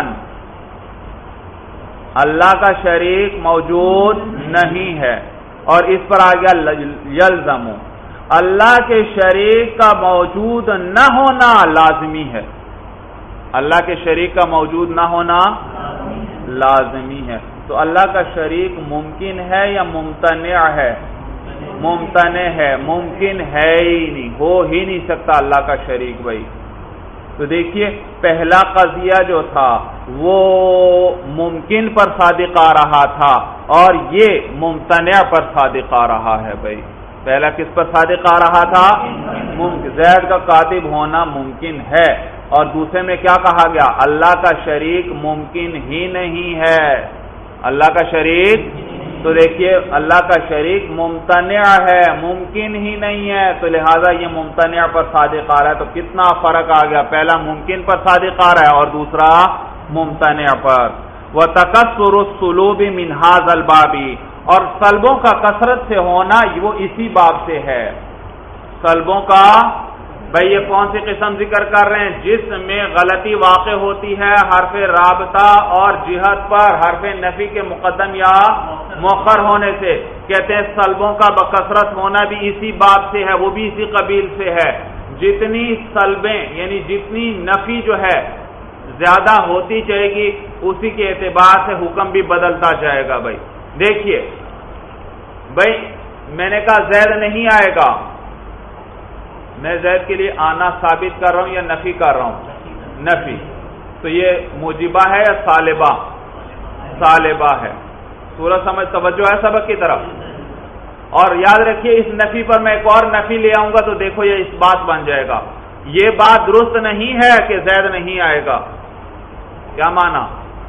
اللہ کا شریک موجود نہیں ہے. اور اس پر آ گیا یلزم، اللہ کے شریک کا موجود نہ ہونا لازمی ہے. اللہ کے شریک کا موجود نہ ہونا لازمی ہے. تو اللہ کا شریک ممکن ہے یا ممتنع ہے؟ ممتنع ہے، ممکن ہے ہی نہیں، ہو ہی نہیں سکتا اللہ کا شریک بھائی. تو دیکھیے پہلا قضیہ جو تھا وہ ممکن پر صادق آ رہا تھا، اور یہ ممتنع پر صادق آ رہا ہے بھائی. پہلا کس پر صادق آ رہا تھا؟ زید کا کاتب ہونا ممکن ہے. اور دوسرے میں کیا کہا گیا؟ اللہ کا شریک ممکن ہی نہیں ہے، اللہ کا شریک. تو دیکھیے اللہ کا شریک ممتنع ہے، ممکن ہی نہیں ہے، تو لہذا یہ ممتنع پر صادق آ رہا ہے. تو کتنا فرق آ گیا، پہلا ممکن پر صادق آ رہا ہے اور دوسرا ممتنع پر. وَتَكَثُّرُ الصُّلُوبِ مِنْ هَذَا الْبَابِ، اور سلبوں کا کثرت سے ہونا وہ اسی باب سے ہے. سلبوں کا بھئی یہ کون سی قسم ذکر کر رہے ہیں؟ جس میں غلطی واقع ہوتی ہے حرف رابطہ اور جہت پر حرف نفی کے مقدم یا مؤخر ہونے سے. کہتے ہیں سلبوں کا بکثرت ہونا بھی اسی باب سے ہے، وہ بھی اسی قبیل سے ہے. جتنی سلبیں یعنی جتنی نفی جو ہے زیادہ ہوتی جائے گی اسی کے اعتبار سے حکم بھی بدلتا جائے گا. بھائی دیکھیے، بھائی میں نے کہا زید نہیں آئے گا، میں زید کے لیے آنا ثابت کر رہا ہوں یا نفی کر رہا ہوں؟ نفی. تو یہ موجبہ ہے یا سالبہ؟ سالبہ ہے. سورج سمجھ توجہ ہے سبق کی طرف. اور یاد رکھیے اس نفی پر میں ایک اور نفی لے آؤں گا تو دیکھو یہ اس بات بن جائے گا. یہ بات درست نہیں ہے کہ زید نہیں آئے گا. کیا مانا؟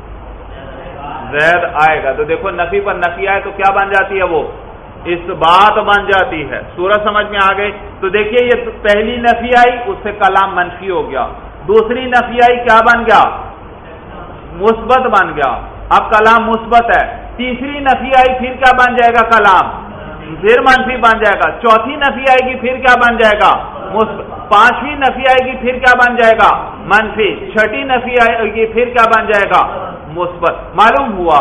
زید آئے گا. تو دیکھو نفی پر نفی آئے تو کیا بن جاتی ہے؟ وہ اس بات بن جاتی ہے. سورج سمجھ میں آ گئی. تو دیکھیے یہ پہلی نفی آئی اس سے کلام منفی ہو گیا. دوسری نفی آئی کیا بن گیا؟ مثبت بن گیا. اب کلام مثبت ہے. تیسری نفی آئی پھر کیا بن جائے گا؟ کلام پھر منفی بن جائے گا. چوتھی نفی آئے گی پھر کیا بن جائے گا؟ مثبت. پانچویں نفی آئے گی پھر کیا بن جائے گا؟ منفی. چھٹی نفی آئے گی پھر کیا بن جائے گا؟ مثبت. معلوم ہوا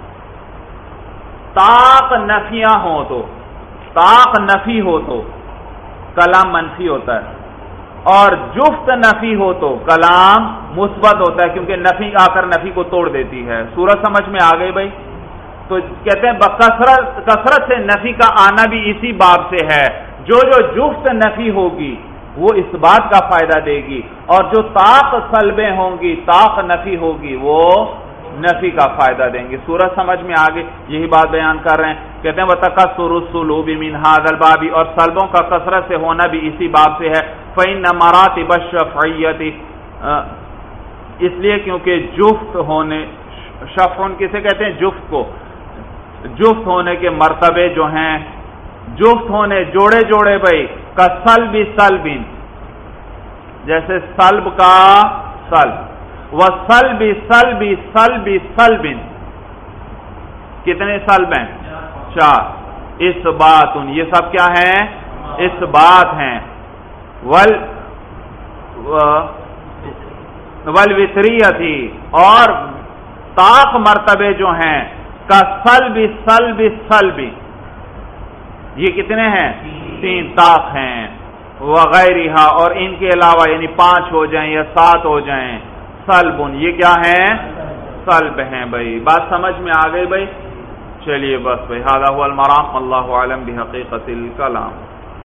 طاق نفیاں ہو تو طاق نفی ہو تو کلام منفی ہوتا ہے، اور جفت نفی ہو تو کلام مثبت ہوتا ہے، کیونکہ نفی آ کر نفی کو توڑ دیتی ہے. سورج سمجھ میں آ گئی بھائی؟ تو کہتے ہیں کثرت سے نفی کا آنا بھی اسی باب سے ہے. جو جفت نفی ہوگی وہ اس بات کا فائدہ دے گی، اور جو طاق سلبیں ہوں گی طاق نفی ہوگی وہ نفی کا فائدہ دیں گے. سورج سمجھ میں آگے یہی بات بیان کر رہے ہیں. کہتے ہیں وَتَكَثُّرُ السُّلُوبِ مِنْ هَذَا الْبَابِ، اور سلبوں کا کثرت سے ہونا بھی اسی باب سے ہے. فَإِنَّ مَرَاتِبَ الشَّفْعِيَّةِ، اس لیے کیونکہ جفت ہونے، شفعن کسے کہتے ہیں؟ جفت کو. جفت ہونے کے مرتبے جو ہیں، جفت ہونے جوڑے جوڑے بھائی کا سلب سلبن، جیسے سلب کا سلب، وَسَلْبِ سَلْبِ سَلْبِ سَلْبٍ، کتنے سلب ہیں؟ 4. اس بات یہ سب کیا ہیں؟ اس بات ہیں. والوتریتی، اور طاق مرتبے جو ہیں کا سلب سلب سلب، یہ کتنے ہیں؟ 3 طاق ہیں. وغیرہ، اور ان کے علاوہ یعنی 5 ہو جائیں یا 7 ہو جائیں، سلبن، یہ کیا ہیں؟ سلب ہیں. بھائی بات سمجھ میں آ گئی بھائی؟ چلیے بس بھائی، ھذا ھو المرام، اللہ اعلم بحقیقت الکلام.